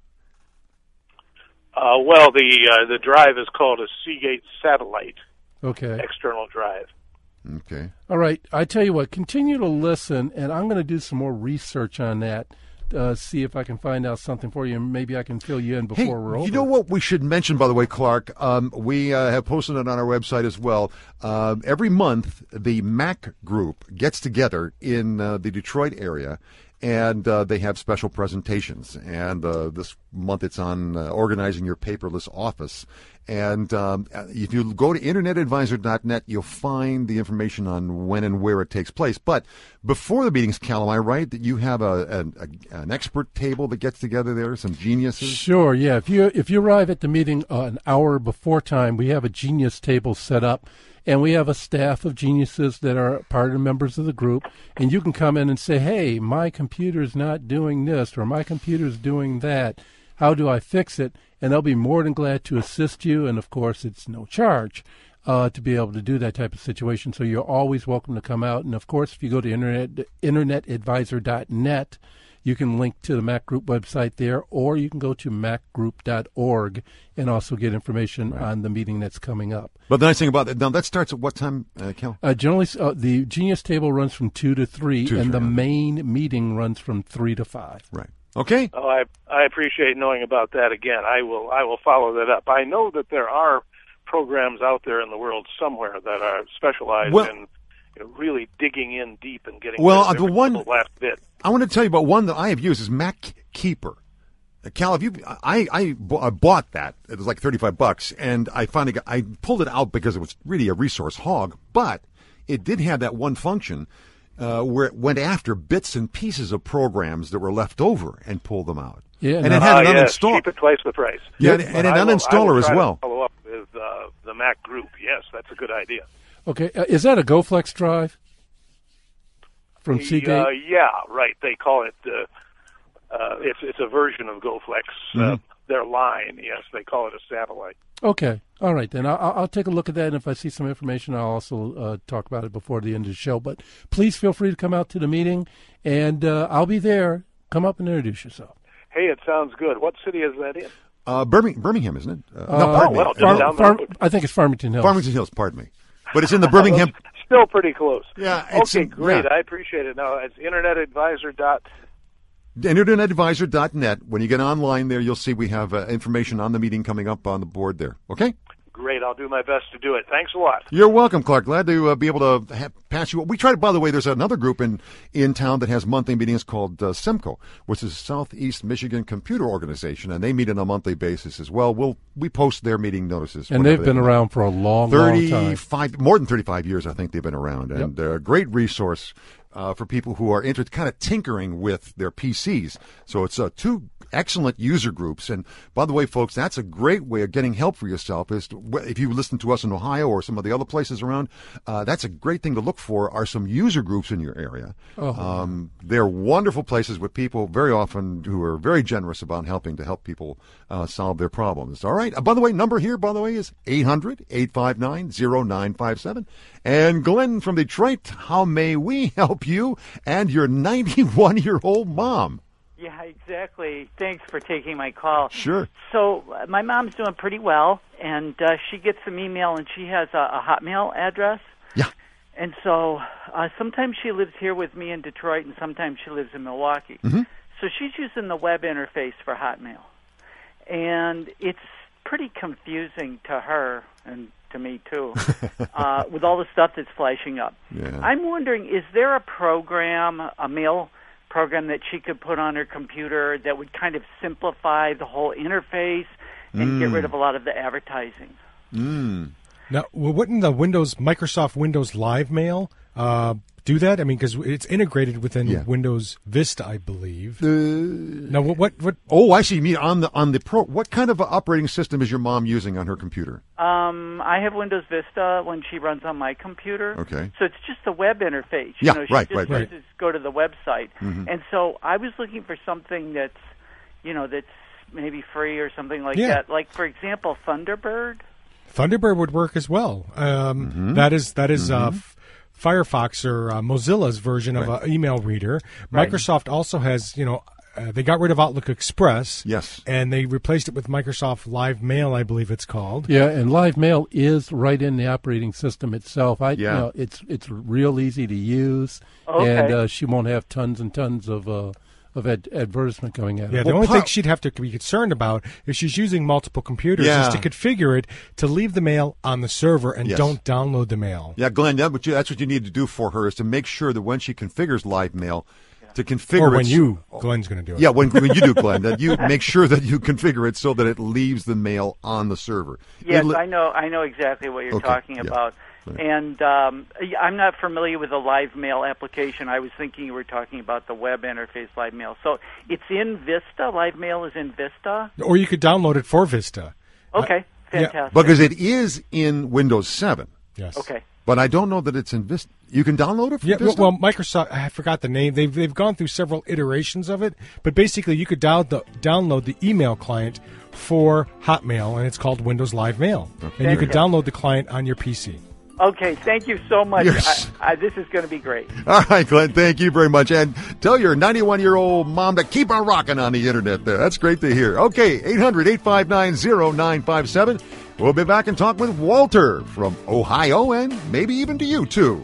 Speaker 14: Uh, well, the uh, the drive is called a Seagate Satellite
Speaker 5: Okay.
Speaker 14: external drive.
Speaker 3: Okay.
Speaker 5: All right. I tell you what, continue to listen, and I'm going to do some more research on that, uh, see if I can find out something for you, and maybe I can fill you in before
Speaker 3: Hey,
Speaker 5: we're over.
Speaker 3: you know what we should mention, by the way, Clark? Um, we uh, have posted it on our website as well. Uh, every month, the Mac group gets together in uh, the Detroit area, and uh, they have special presentations. And uh, this month it's on uh, organizing your paperless office. And um, if you go to internet advisor dot net, you'll find the information on when and where it takes place. But before the meetings, Cal, am I right that you have a, a, a an expert table that gets together there, some geniuses?
Speaker 5: Sure, yeah. If you if you arrive at the meeting uh, an hour before time, we have a genius table set up, and we have a staff of geniuses that are part of members of the group, and you can come in and say, hey, my computer's not doing this, or my computer's doing that. How do I fix it? And they'll be more than glad to assist you, and of course it's no charge uh, to be able to do that type of situation. So you're always welcome to come out. And of course, if you go to internet internet advisor dot net, you can link to the Mac Group website there, or you can go to mac group dot org and also get information right. on the meeting that's coming up.
Speaker 3: But the nice thing about that, now that starts at what time, uh, Cal?
Speaker 5: Uh, generally, uh, the Genius Table runs from two to three,
Speaker 3: two to
Speaker 5: and
Speaker 3: three,
Speaker 5: the
Speaker 3: yeah.
Speaker 5: main meeting runs from three to five.
Speaker 3: Right. Okay.
Speaker 14: Oh, I I appreciate knowing about that. Again, I will I will follow that up. I know that there are programs out there in the world somewhere that are specialized
Speaker 3: well,
Speaker 14: in you know, really digging in deep and getting
Speaker 3: well,
Speaker 14: rid of
Speaker 3: the one
Speaker 14: last bit.
Speaker 3: I want to tell you about one that I have used is Mac Keeper. Uh, Cal, have you? I I, b- I bought that. It was like thirty-five bucks, and I finally got, I pulled it out because it was really a resource hog, but it did have that one function. Uh, where it went after bits and pieces of programs that were left over and pulled them out.
Speaker 5: Yeah,
Speaker 3: and
Speaker 5: no,
Speaker 3: it had
Speaker 14: uh,
Speaker 3: an
Speaker 14: yes,
Speaker 3: uninstall.
Speaker 14: cheap at twice the price.
Speaker 3: Yeah,
Speaker 14: Yes,
Speaker 3: and, and an
Speaker 14: I will,
Speaker 3: uninstaller
Speaker 14: I will
Speaker 3: as
Speaker 14: try
Speaker 3: well.
Speaker 14: To follow up with uh, the Mac Group. Yes, that's a good idea.
Speaker 5: Okay, uh, is that a GoFlex drive from
Speaker 14: The,
Speaker 5: Seagate?
Speaker 14: Uh, yeah, right. They call it. Uh, uh, it's it's a version of GoFlex.
Speaker 3: Mm-hmm.
Speaker 14: Uh, their line. Yes, they call it a satellite.
Speaker 5: Okay, all right then. I'll, I'll take a look at that, and if I see some information, I'll also uh, talk about it before the end of the show. But please feel free to come out to the meeting, and uh, I'll be there. Come up and introduce yourself.
Speaker 14: Hey, it sounds good. What city is that in?
Speaker 3: Uh, Birmingham, Birmingham, isn't it? Uh,
Speaker 5: Uh,
Speaker 3: no, pardon
Speaker 14: well,
Speaker 3: me.
Speaker 14: Far-
Speaker 3: No,
Speaker 14: down the
Speaker 5: Farm,
Speaker 14: road.
Speaker 5: I think it's Farmington Hills.
Speaker 3: Farmington Hills, pardon me. But it's in the Birmingham.
Speaker 14: Still pretty close.
Speaker 3: Yeah, it's
Speaker 14: Okay,
Speaker 3: in-
Speaker 14: great.
Speaker 3: yeah.
Speaker 14: I appreciate it. Now it's internet advisor dot.
Speaker 3: internet advisor dot net. When you get online there, you'll see we have uh, information on the meeting coming up on the board there. Okay?
Speaker 14: Great. I'll do my best to do it. Thanks a lot.
Speaker 3: You're welcome, Clark. Glad to uh, be able to ha- pass you. We try to, by the way, there's another group in, in town that has monthly meetings called uh, SEMCO, which is Southeast Michigan Computer Organization, and they meet on a monthly basis as well. We'll we post their meeting notices.
Speaker 5: And
Speaker 3: whenever
Speaker 5: they've
Speaker 3: they
Speaker 5: been
Speaker 3: come
Speaker 5: around
Speaker 3: out.
Speaker 5: for a long, long time.
Speaker 3: thirty-five, more than thirty-five years, I think they've been around, and
Speaker 5: Yep.
Speaker 3: uh, a great resource uh, for people who are interested, kind of tinkering with their P Cs. So it's uh, two excellent user groups. And by the way, folks, that's a great way of getting help for yourself. Is to, if you listen to us in Ohio or some of the other places around, uh, that's a great thing to look for. Are some user groups in your area?
Speaker 5: Oh.
Speaker 3: Um, they're wonderful places with people very often who are very generous about helping to help people uh, solve their problems. All right. Uh, by the way, number here, by the way, is eight hundred, eight five nine, zero nine five seven. And Glenn from Detroit, how may we help you and your ninety-one-year-old mom?
Speaker 15: Yeah, exactly. Thanks for taking my call.
Speaker 3: Sure.
Speaker 15: So uh, my mom's doing pretty well, and uh, she gets some email, and she has a, a Hotmail address.
Speaker 3: Yeah.
Speaker 15: And so uh, sometimes she lives here with me in Detroit, and sometimes she lives in Milwaukee.
Speaker 3: Mm-hmm.
Speaker 15: So she's using the web interface for Hotmail. And it's pretty confusing to her, and to me too, uh, with all the stuff that's flashing up.
Speaker 3: Yeah.
Speaker 15: I'm wondering, is there a program, a mail program that she could put on her computer that would kind of simplify the whole interface and
Speaker 3: Mm.
Speaker 15: get rid of a lot of the advertising?
Speaker 3: Mm.
Speaker 4: Now, well, wouldn't the Windows, Microsoft Windows Live Mail uh, do that? I mean, because it's integrated within
Speaker 3: Yeah.
Speaker 4: Windows Vista, I believe.
Speaker 3: Uh,
Speaker 4: now, what, what, what?
Speaker 3: Oh, I see. You mean on the on the pro? What kind of operating system is your mom using on her computer?
Speaker 15: Um, I have Windows Vista when she runs on my computer.
Speaker 3: Okay.
Speaker 15: So it's just a web interface.
Speaker 3: Yeah,
Speaker 15: you know, she
Speaker 3: right,
Speaker 15: just
Speaker 3: right,
Speaker 15: has
Speaker 3: right.
Speaker 15: to go to the website.
Speaker 3: Mhm.
Speaker 15: And so I was looking for something that's, you know, that's maybe free or something like
Speaker 4: Yeah.
Speaker 15: that. Like, for example, Thunderbird.
Speaker 4: Thunderbird would work as well. Um,
Speaker 3: Mm-hmm.
Speaker 4: that is that is uh, f- Firefox or uh, Mozilla's version of
Speaker 3: Right.
Speaker 4: an email reader.
Speaker 15: Right.
Speaker 4: Microsoft also has, you know, uh, they got rid of Outlook Express.
Speaker 3: Yes.
Speaker 4: And they replaced it with Microsoft Live Mail, I believe it's called.
Speaker 5: Yeah, and Live Mail is right in the operating system itself. I,
Speaker 3: Yeah.
Speaker 5: you know, it's it's real easy to use,
Speaker 15: Okay.
Speaker 5: and uh, she won't have tons and tons of uh, of ad- advertisement going at
Speaker 4: Yeah,
Speaker 5: her.
Speaker 4: the
Speaker 3: Well,
Speaker 4: only
Speaker 3: part-
Speaker 4: thing she'd have to be concerned about if she's using multiple computers
Speaker 3: Yeah.
Speaker 4: is to configure it to leave the mail on the server and
Speaker 3: Yes.
Speaker 4: don't download the mail.
Speaker 3: Yeah, Glenn, that what you, that's what you need to do for her is to make sure that when she configures Live Mail, to configure
Speaker 4: Or
Speaker 3: it
Speaker 4: when
Speaker 3: so-
Speaker 4: you, Glenn's going to do it.
Speaker 3: Yeah, when, when you do, Glenn, that you make sure that you configure it so that it leaves the mail on the server.
Speaker 15: Yes,
Speaker 3: It-
Speaker 15: I know. I know exactly what you're
Speaker 3: Okay,
Speaker 15: talking
Speaker 3: yeah.
Speaker 15: about.
Speaker 3: Right.
Speaker 15: And um, I'm not familiar with the Live Mail application. I was thinking you were talking about the web interface Live Mail. So it's in Vista. Live Mail is in Vista.
Speaker 4: Or you could download it for Vista.
Speaker 15: Okay,
Speaker 4: yeah.
Speaker 15: fantastic.
Speaker 3: Because it is in Windows seven.
Speaker 4: Yes.
Speaker 15: Okay.
Speaker 3: But I don't know that it's in Vista. You can download it from
Speaker 4: Yeah, well,
Speaker 3: Vista?
Speaker 4: well, Microsoft, I forgot the name. They've they've gone through several iterations of it, but basically you could down the, download the email client for Hotmail, and it's called Windows Live Mail. And you could
Speaker 15: Okay.
Speaker 4: download the client on your P C.
Speaker 15: Okay, thank you so much.
Speaker 3: Yes.
Speaker 15: I, I, this is going to be great.
Speaker 3: All right, Glenn, thank you very much. And tell your ninety-one-year-old mom to keep on rocking on the internet there. That's great to hear. Okay, eight hundred, eight five nine, oh nine five seven. We'll be back and talk with Walter from Ohio and maybe even to you, too.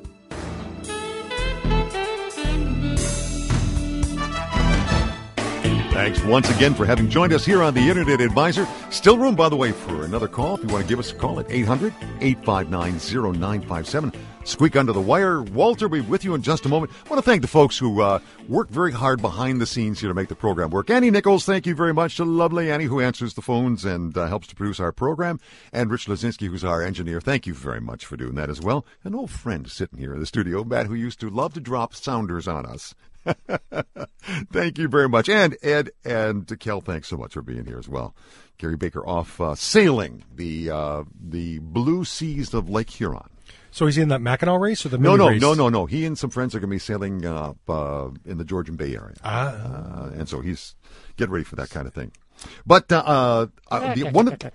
Speaker 3: Thanks once again for having joined us here on the Internet Advisor. Still room, by the way, for another call. If you want to give us a call at eight hundred, eight five nine, oh nine five seven. Squeak under the wire. Walter will be with you in just a moment. I want to thank the folks who uh, work very hard behind the scenes here to make the program work. Annie Nichols, thank you very much. The lovely Annie who answers the phones and uh, helps to produce our program. And Rich Lazinski, who's our engineer. Thank you very much for doing that as well. An old friend sitting here in the studio, Matt, who used to love to drop sounders on us. Thank you very much. And Ed and Kel, thanks so much for being here as well. Gary Baker off uh, sailing the uh, the blue seas of Lake Huron.
Speaker 4: So he's in that Mackinac race or the
Speaker 3: No,
Speaker 4: mini
Speaker 3: no,
Speaker 4: race?
Speaker 3: no, no, no. He and some friends are going to be sailing uh, uh, in the Georgian Bay Area.
Speaker 4: Ah.
Speaker 3: Uh, and so he's getting ready for that kind of thing. But uh, uh, the, one, of,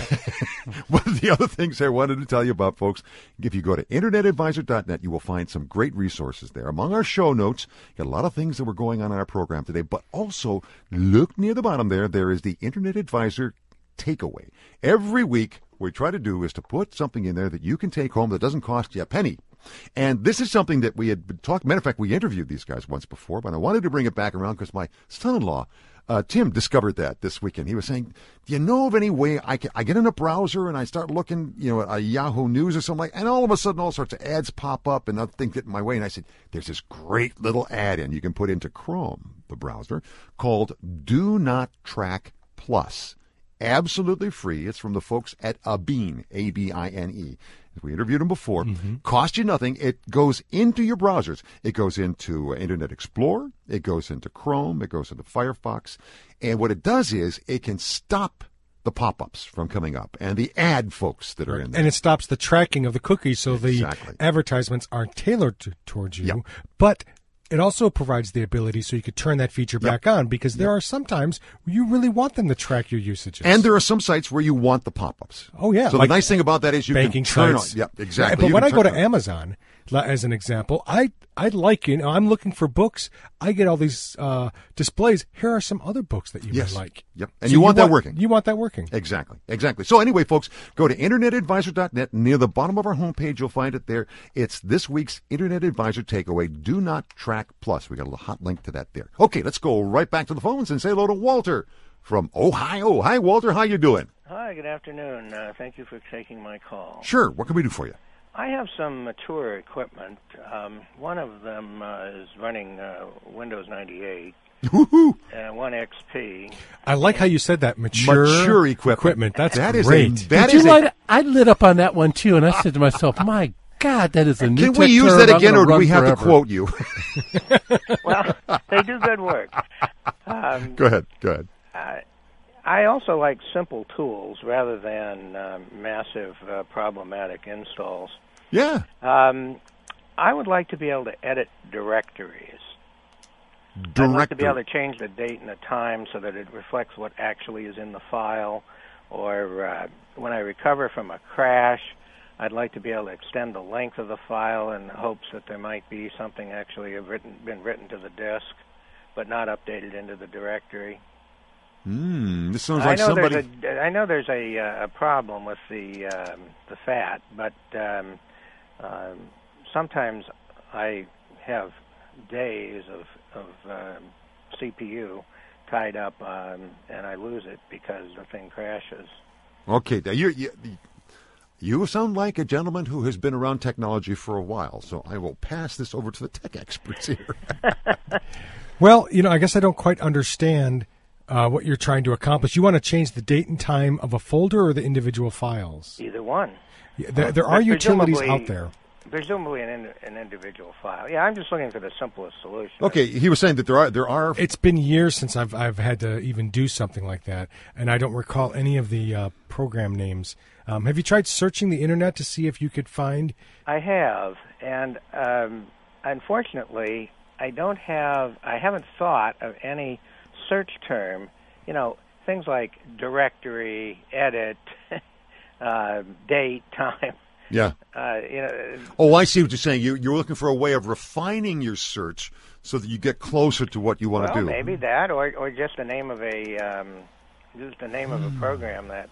Speaker 3: one of the other things I wanted to tell you about, folks, if you go to internet advisor dot net, you will find some great resources there. Among our show notes, got a lot of things that were going on in our program today, but also look near the bottom there. There is the Internet Advisor takeaway. Every week, what we try to do is to put something in there that you can take home that doesn't cost you a penny. And this is something that we had been talking. Matter of fact, we interviewed these guys once before, but I wanted to bring it back around because my son-in-law, uh, Tim, discovered that this weekend. He was saying, "Do you know of any way I can? I get in a browser and I start looking, you know, at Yahoo News or something like, and all of a sudden, all sorts of ads pop up and other things get in my way." And I said, "There's this great little ad in you can put into Chrome, the browser, called Do Not Track Plus." Absolutely free. It's from the folks at Abine, A B I N E. We interviewed them before. Mm-hmm. Cost you nothing. It goes into your browsers. It goes into Internet Explorer. It goes into Chrome. It goes into Firefox. And what it does is it can stop the pop-ups from coming up and the ad folks that are in there.
Speaker 4: And it stops the tracking of the cookies so the
Speaker 3: Exactly.
Speaker 4: advertisements aren't tailored to, towards you.
Speaker 3: Yep.
Speaker 4: But it also provides the ability so you could turn that feature
Speaker 3: Yep.
Speaker 4: back on because there are some times where you really want them to track your usages.
Speaker 3: And there are some sites where you want the pop-ups.
Speaker 4: Oh, yeah.
Speaker 3: So
Speaker 4: like
Speaker 3: the nice thing about that is you
Speaker 4: banking
Speaker 3: can turn
Speaker 4: sites.
Speaker 3: on. Yep, exactly.
Speaker 4: But
Speaker 3: You
Speaker 4: when
Speaker 3: can
Speaker 4: I go
Speaker 3: turn
Speaker 4: to
Speaker 3: on.
Speaker 4: Amazon, la- as an example. I I like, you know, I'm looking for books. I get all these uh, displays. Here are some other books that you
Speaker 3: Yes.
Speaker 4: might like.
Speaker 3: Yep. And
Speaker 4: So
Speaker 3: you want that working.
Speaker 4: You want that working.
Speaker 3: Exactly. Exactly. So anyway, folks, go to internet advisor dot net. Near the bottom of our homepage, you'll find it there. It's this week's Internet Advisor Takeaway, Do Not Track Plus. We got a little hot link to that there. Okay, let's go right back to the phones and say hello to Walter from Ohio. Hi, Walter. How you doing?
Speaker 16: Hi, good afternoon. Uh, thank you for taking my call.
Speaker 3: Sure. What can we do for you?
Speaker 16: I have some mature equipment. Um, one of them uh, is running uh, Windows ninety-eight,
Speaker 3: Woo-hoo.
Speaker 16: uh, one X P.
Speaker 4: I like how you said that. Mature,
Speaker 3: Mature equipment.
Speaker 4: That's
Speaker 3: That is a-
Speaker 4: great.
Speaker 3: that
Speaker 5: Did
Speaker 3: is
Speaker 5: you
Speaker 3: a-
Speaker 5: light, I lit up on that one too, and I said to myself, "My God, that is a new."
Speaker 3: Can we
Speaker 5: tech
Speaker 3: use
Speaker 5: term.
Speaker 3: that
Speaker 5: I'm
Speaker 3: again,
Speaker 5: gonna
Speaker 3: or do
Speaker 5: run
Speaker 3: we have to
Speaker 5: forever."
Speaker 3: quote you?
Speaker 16: Well, they do good work. Um,
Speaker 3: Go ahead. Go ahead.
Speaker 16: I, I also like simple tools rather than um, massive uh, problematic installs.
Speaker 3: Yeah.
Speaker 16: Um, I would like to be able to edit directories. I'd like to be able to change the date and the time so that it reflects what actually is in the file. Or uh, when I recover from a crash, I'd like to be able to extend the length of the file in hopes that there might be something actually have written, been written to the disk, but not updated into the directory.
Speaker 3: Hmm. This sounds
Speaker 16: I
Speaker 3: like
Speaker 16: know
Speaker 3: somebody.
Speaker 16: There's a, I know there's a, uh, a problem with the um, the F A T, but um, um, sometimes I have days of, of um, C P U tied up, um, and I lose it because the thing crashes.
Speaker 3: Okay. Now you you you sound like a gentleman who has been around technology for a while. So I will pass this over to the tech experts here.
Speaker 4: Well, you know, I guess I don't quite understand uh, what you're trying to accomplish. You want to change the date and time of a folder or the individual files?
Speaker 16: Either one.
Speaker 4: Yeah, there, there are
Speaker 16: But
Speaker 4: utilities
Speaker 16: presumably-
Speaker 4: out there.
Speaker 16: Presumably an, in, an individual file. Yeah, I'm just looking for the simplest solution.
Speaker 3: Okay, he was saying that there are there are.
Speaker 4: It's been years since I've I've had to even do something like that, and I don't recall any of the uh, program names. Um, have you tried searching the internet to see if you could find?
Speaker 16: I have, and um, unfortunately, I don't have. I haven't thought of any search term. You know, things like directory, edit, uh, date, time.
Speaker 3: Yeah.
Speaker 16: Uh, you know.
Speaker 3: Oh, I see what you're saying. You, you're looking for a way of refining your search so that you get closer to what you want
Speaker 16: well,
Speaker 3: to do.
Speaker 16: maybe that, or or just the name of a um, just the name of a program that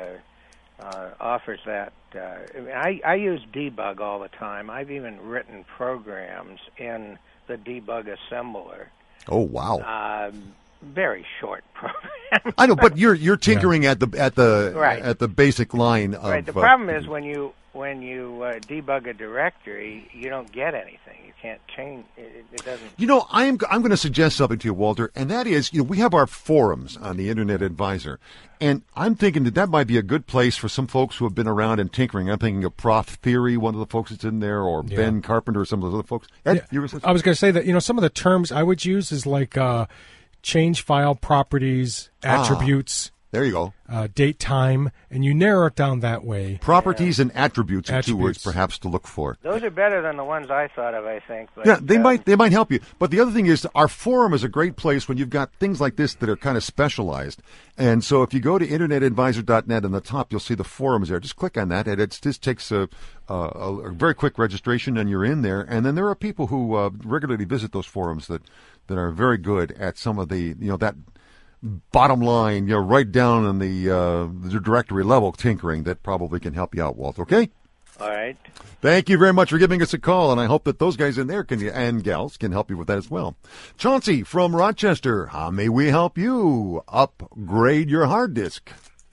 Speaker 16: uh, uh, offers that. Uh, I, mean, I I use debug all the time. I've even written programs in the debug assembler.
Speaker 3: Oh, wow.
Speaker 16: Um, very short program.
Speaker 3: I know, but you're you're tinkering at the at the
Speaker 16: Right.
Speaker 3: at the basic line of.
Speaker 16: Right. The
Speaker 3: uh,
Speaker 16: problem is when you when you uh, debug a directory, you don't get anything. You can't change. It, it doesn't.
Speaker 3: You know, I'm I'm going to suggest something to you, Walter, and that is, you know, we have our forums on the Internet Advisor, and I'm thinking that that might be a good place for some folks who have been around and tinkering. I'm thinking of Prof Theory, one of the folks that's in there, or
Speaker 4: Yeah.
Speaker 3: Ben Carpenter, or some of those other folks. Ed,
Speaker 4: Yeah,
Speaker 3: you were saying-
Speaker 4: I was going to say that, you know, some of the terms I would use is like uh, change file properties,
Speaker 3: Ah.
Speaker 4: attributes.
Speaker 3: There you go.
Speaker 4: Uh, date, time, and you narrow it down that way.
Speaker 3: Properties and attributes are two words
Speaker 4: Attributes.
Speaker 3: perhaps to look for.
Speaker 16: Those are better than the ones I thought of, I think. But,
Speaker 3: Yeah, they
Speaker 16: uh,
Speaker 3: might they might help you. But the other thing is, our forum is a great place when you've got things like this that are kind of specialized. And so if you go to internet advisor dot net, on the top you'll see the forums there. Just click on that, and it just takes a, a, a very quick registration, and you're in there. And then there are people who uh, regularly visit those forums that, that are very good at some of the, you know, that bottom line, you know, right down in the, uh, the directory level tinkering that probably can help you out, Walt. Okay?
Speaker 16: All right.
Speaker 3: Thank you very much for giving us a call, and I hope that those guys in there can and gals can help you with that as well. Chauncey from Rochester, how may we help you upgrade your hard disk?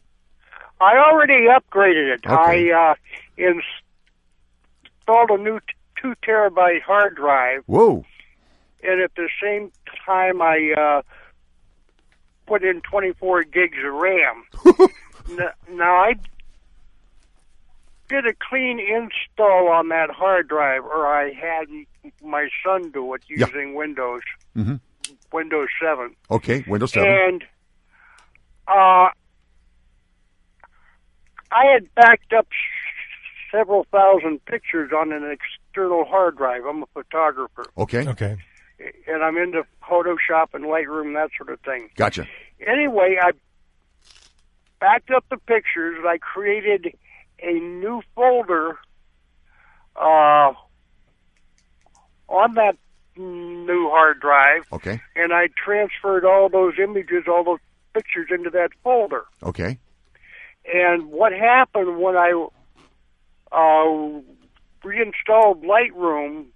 Speaker 17: I already upgraded it.
Speaker 3: Okay.
Speaker 17: I uh, installed a new t- two terabyte hard drive,
Speaker 3: Whoa.
Speaker 17: and at the same time I uh, put in twenty-four gigs of RAM. N- now I did a clean install on that hard drive, or I had my son do it
Speaker 3: Yeah.
Speaker 17: using Windows
Speaker 3: Mm-hmm.
Speaker 17: Windows seven.
Speaker 3: Okay, Windows seven.
Speaker 17: And uh, I had backed up s- several thousand pictures on an external hard drive. I'm a photographer,
Speaker 3: Okay.
Speaker 4: Okay.
Speaker 17: and I'm into Photoshop and Lightroom, that sort of thing.
Speaker 3: Gotcha.
Speaker 17: Anyway, I backed up the pictures. I created a new folder uh, on that new hard drive.
Speaker 3: Okay.
Speaker 17: And I transferred all those images, all those pictures into that folder.
Speaker 3: Okay.
Speaker 17: And what happened when I uh, reinstalled Lightroom,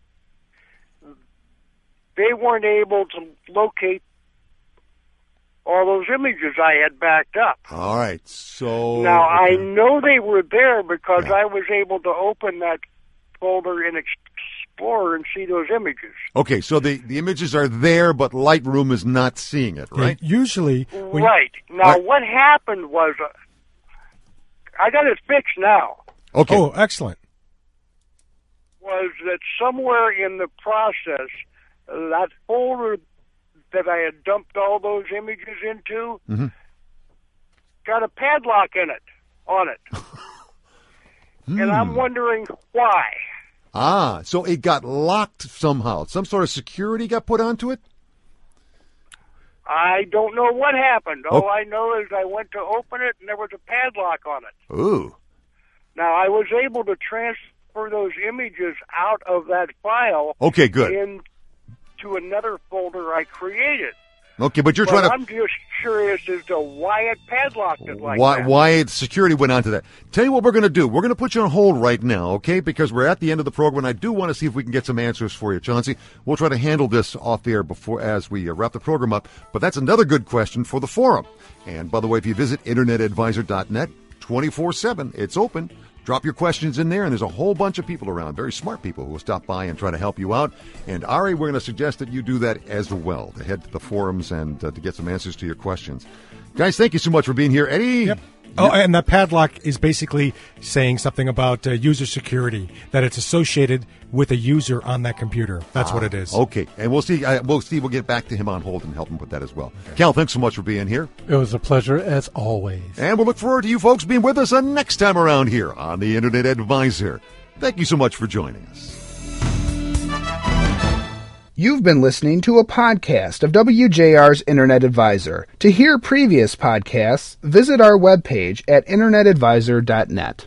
Speaker 17: they weren't able to locate all those images I had backed up.
Speaker 3: All right. So
Speaker 17: Now,
Speaker 3: okay.
Speaker 17: I know they were there because I was able to open that folder in Explorer and see those images.
Speaker 3: Okay, so the, the images are there, but Lightroom is not seeing it, right?
Speaker 4: Yeah, usually. when-
Speaker 17: Right. Now,
Speaker 3: Right.
Speaker 17: what happened was, uh, I got it fixed now,
Speaker 3: Okay.
Speaker 4: Oh, excellent.
Speaker 17: was that somewhere in the process, uh, that folder that I had dumped all those images into
Speaker 3: Mm-hmm.
Speaker 17: got a padlock in it, on it. And I'm wondering why.
Speaker 3: Ah, so it got locked somehow. Some sort of security got put onto it?
Speaker 17: I don't know what happened. All
Speaker 3: Oh.
Speaker 17: I know is I went to open it and there was a padlock on it.
Speaker 3: Ooh.
Speaker 17: Now, I was able to transfer those images out of that file
Speaker 3: Okay, good.
Speaker 17: into another folder I created.
Speaker 3: Okay, but you're
Speaker 17: But
Speaker 3: trying to...
Speaker 17: I'm just curious as to why it padlocked it like
Speaker 3: why
Speaker 17: that.
Speaker 3: why the security went onto that. Tell you what we're going to do. We're going to put you on hold right now, okay? Because we're at the end of the program, and I do want to see if we can get some answers for you, Chauncey. We'll try to handle this off the air before as we uh, wrap the program up. But that's another good question for the forum. And by the way, if you visit internet advisor dot net twenty-four seven, it's open. Drop your questions in there, and there's a whole bunch of people around, very smart people who will stop by and try to help you out. And Ari, we're going to suggest that you do that as well, to head to the forums and uh, to get some answers to your questions. Guys, thank you so much for being here. Eddie?
Speaker 4: Yep. Oh, and the padlock is basically saying something about uh, user security, that it's associated with a user on that computer. That's
Speaker 3: Ah,
Speaker 4: what it is.
Speaker 3: Okay, and we'll see. Uh, we'll see. We'll get back to him on hold and help him with that as well. Cal, thanks so much for being here.
Speaker 5: It was a pleasure, as always.
Speaker 3: And we'll look forward to you folks being with us uh, next time around here on the Internet Advisor. Thank you so much for joining us.
Speaker 1: You've been listening to a podcast of W J R's Internet Advisor. To hear previous podcasts, visit our webpage at internet advisor dot net.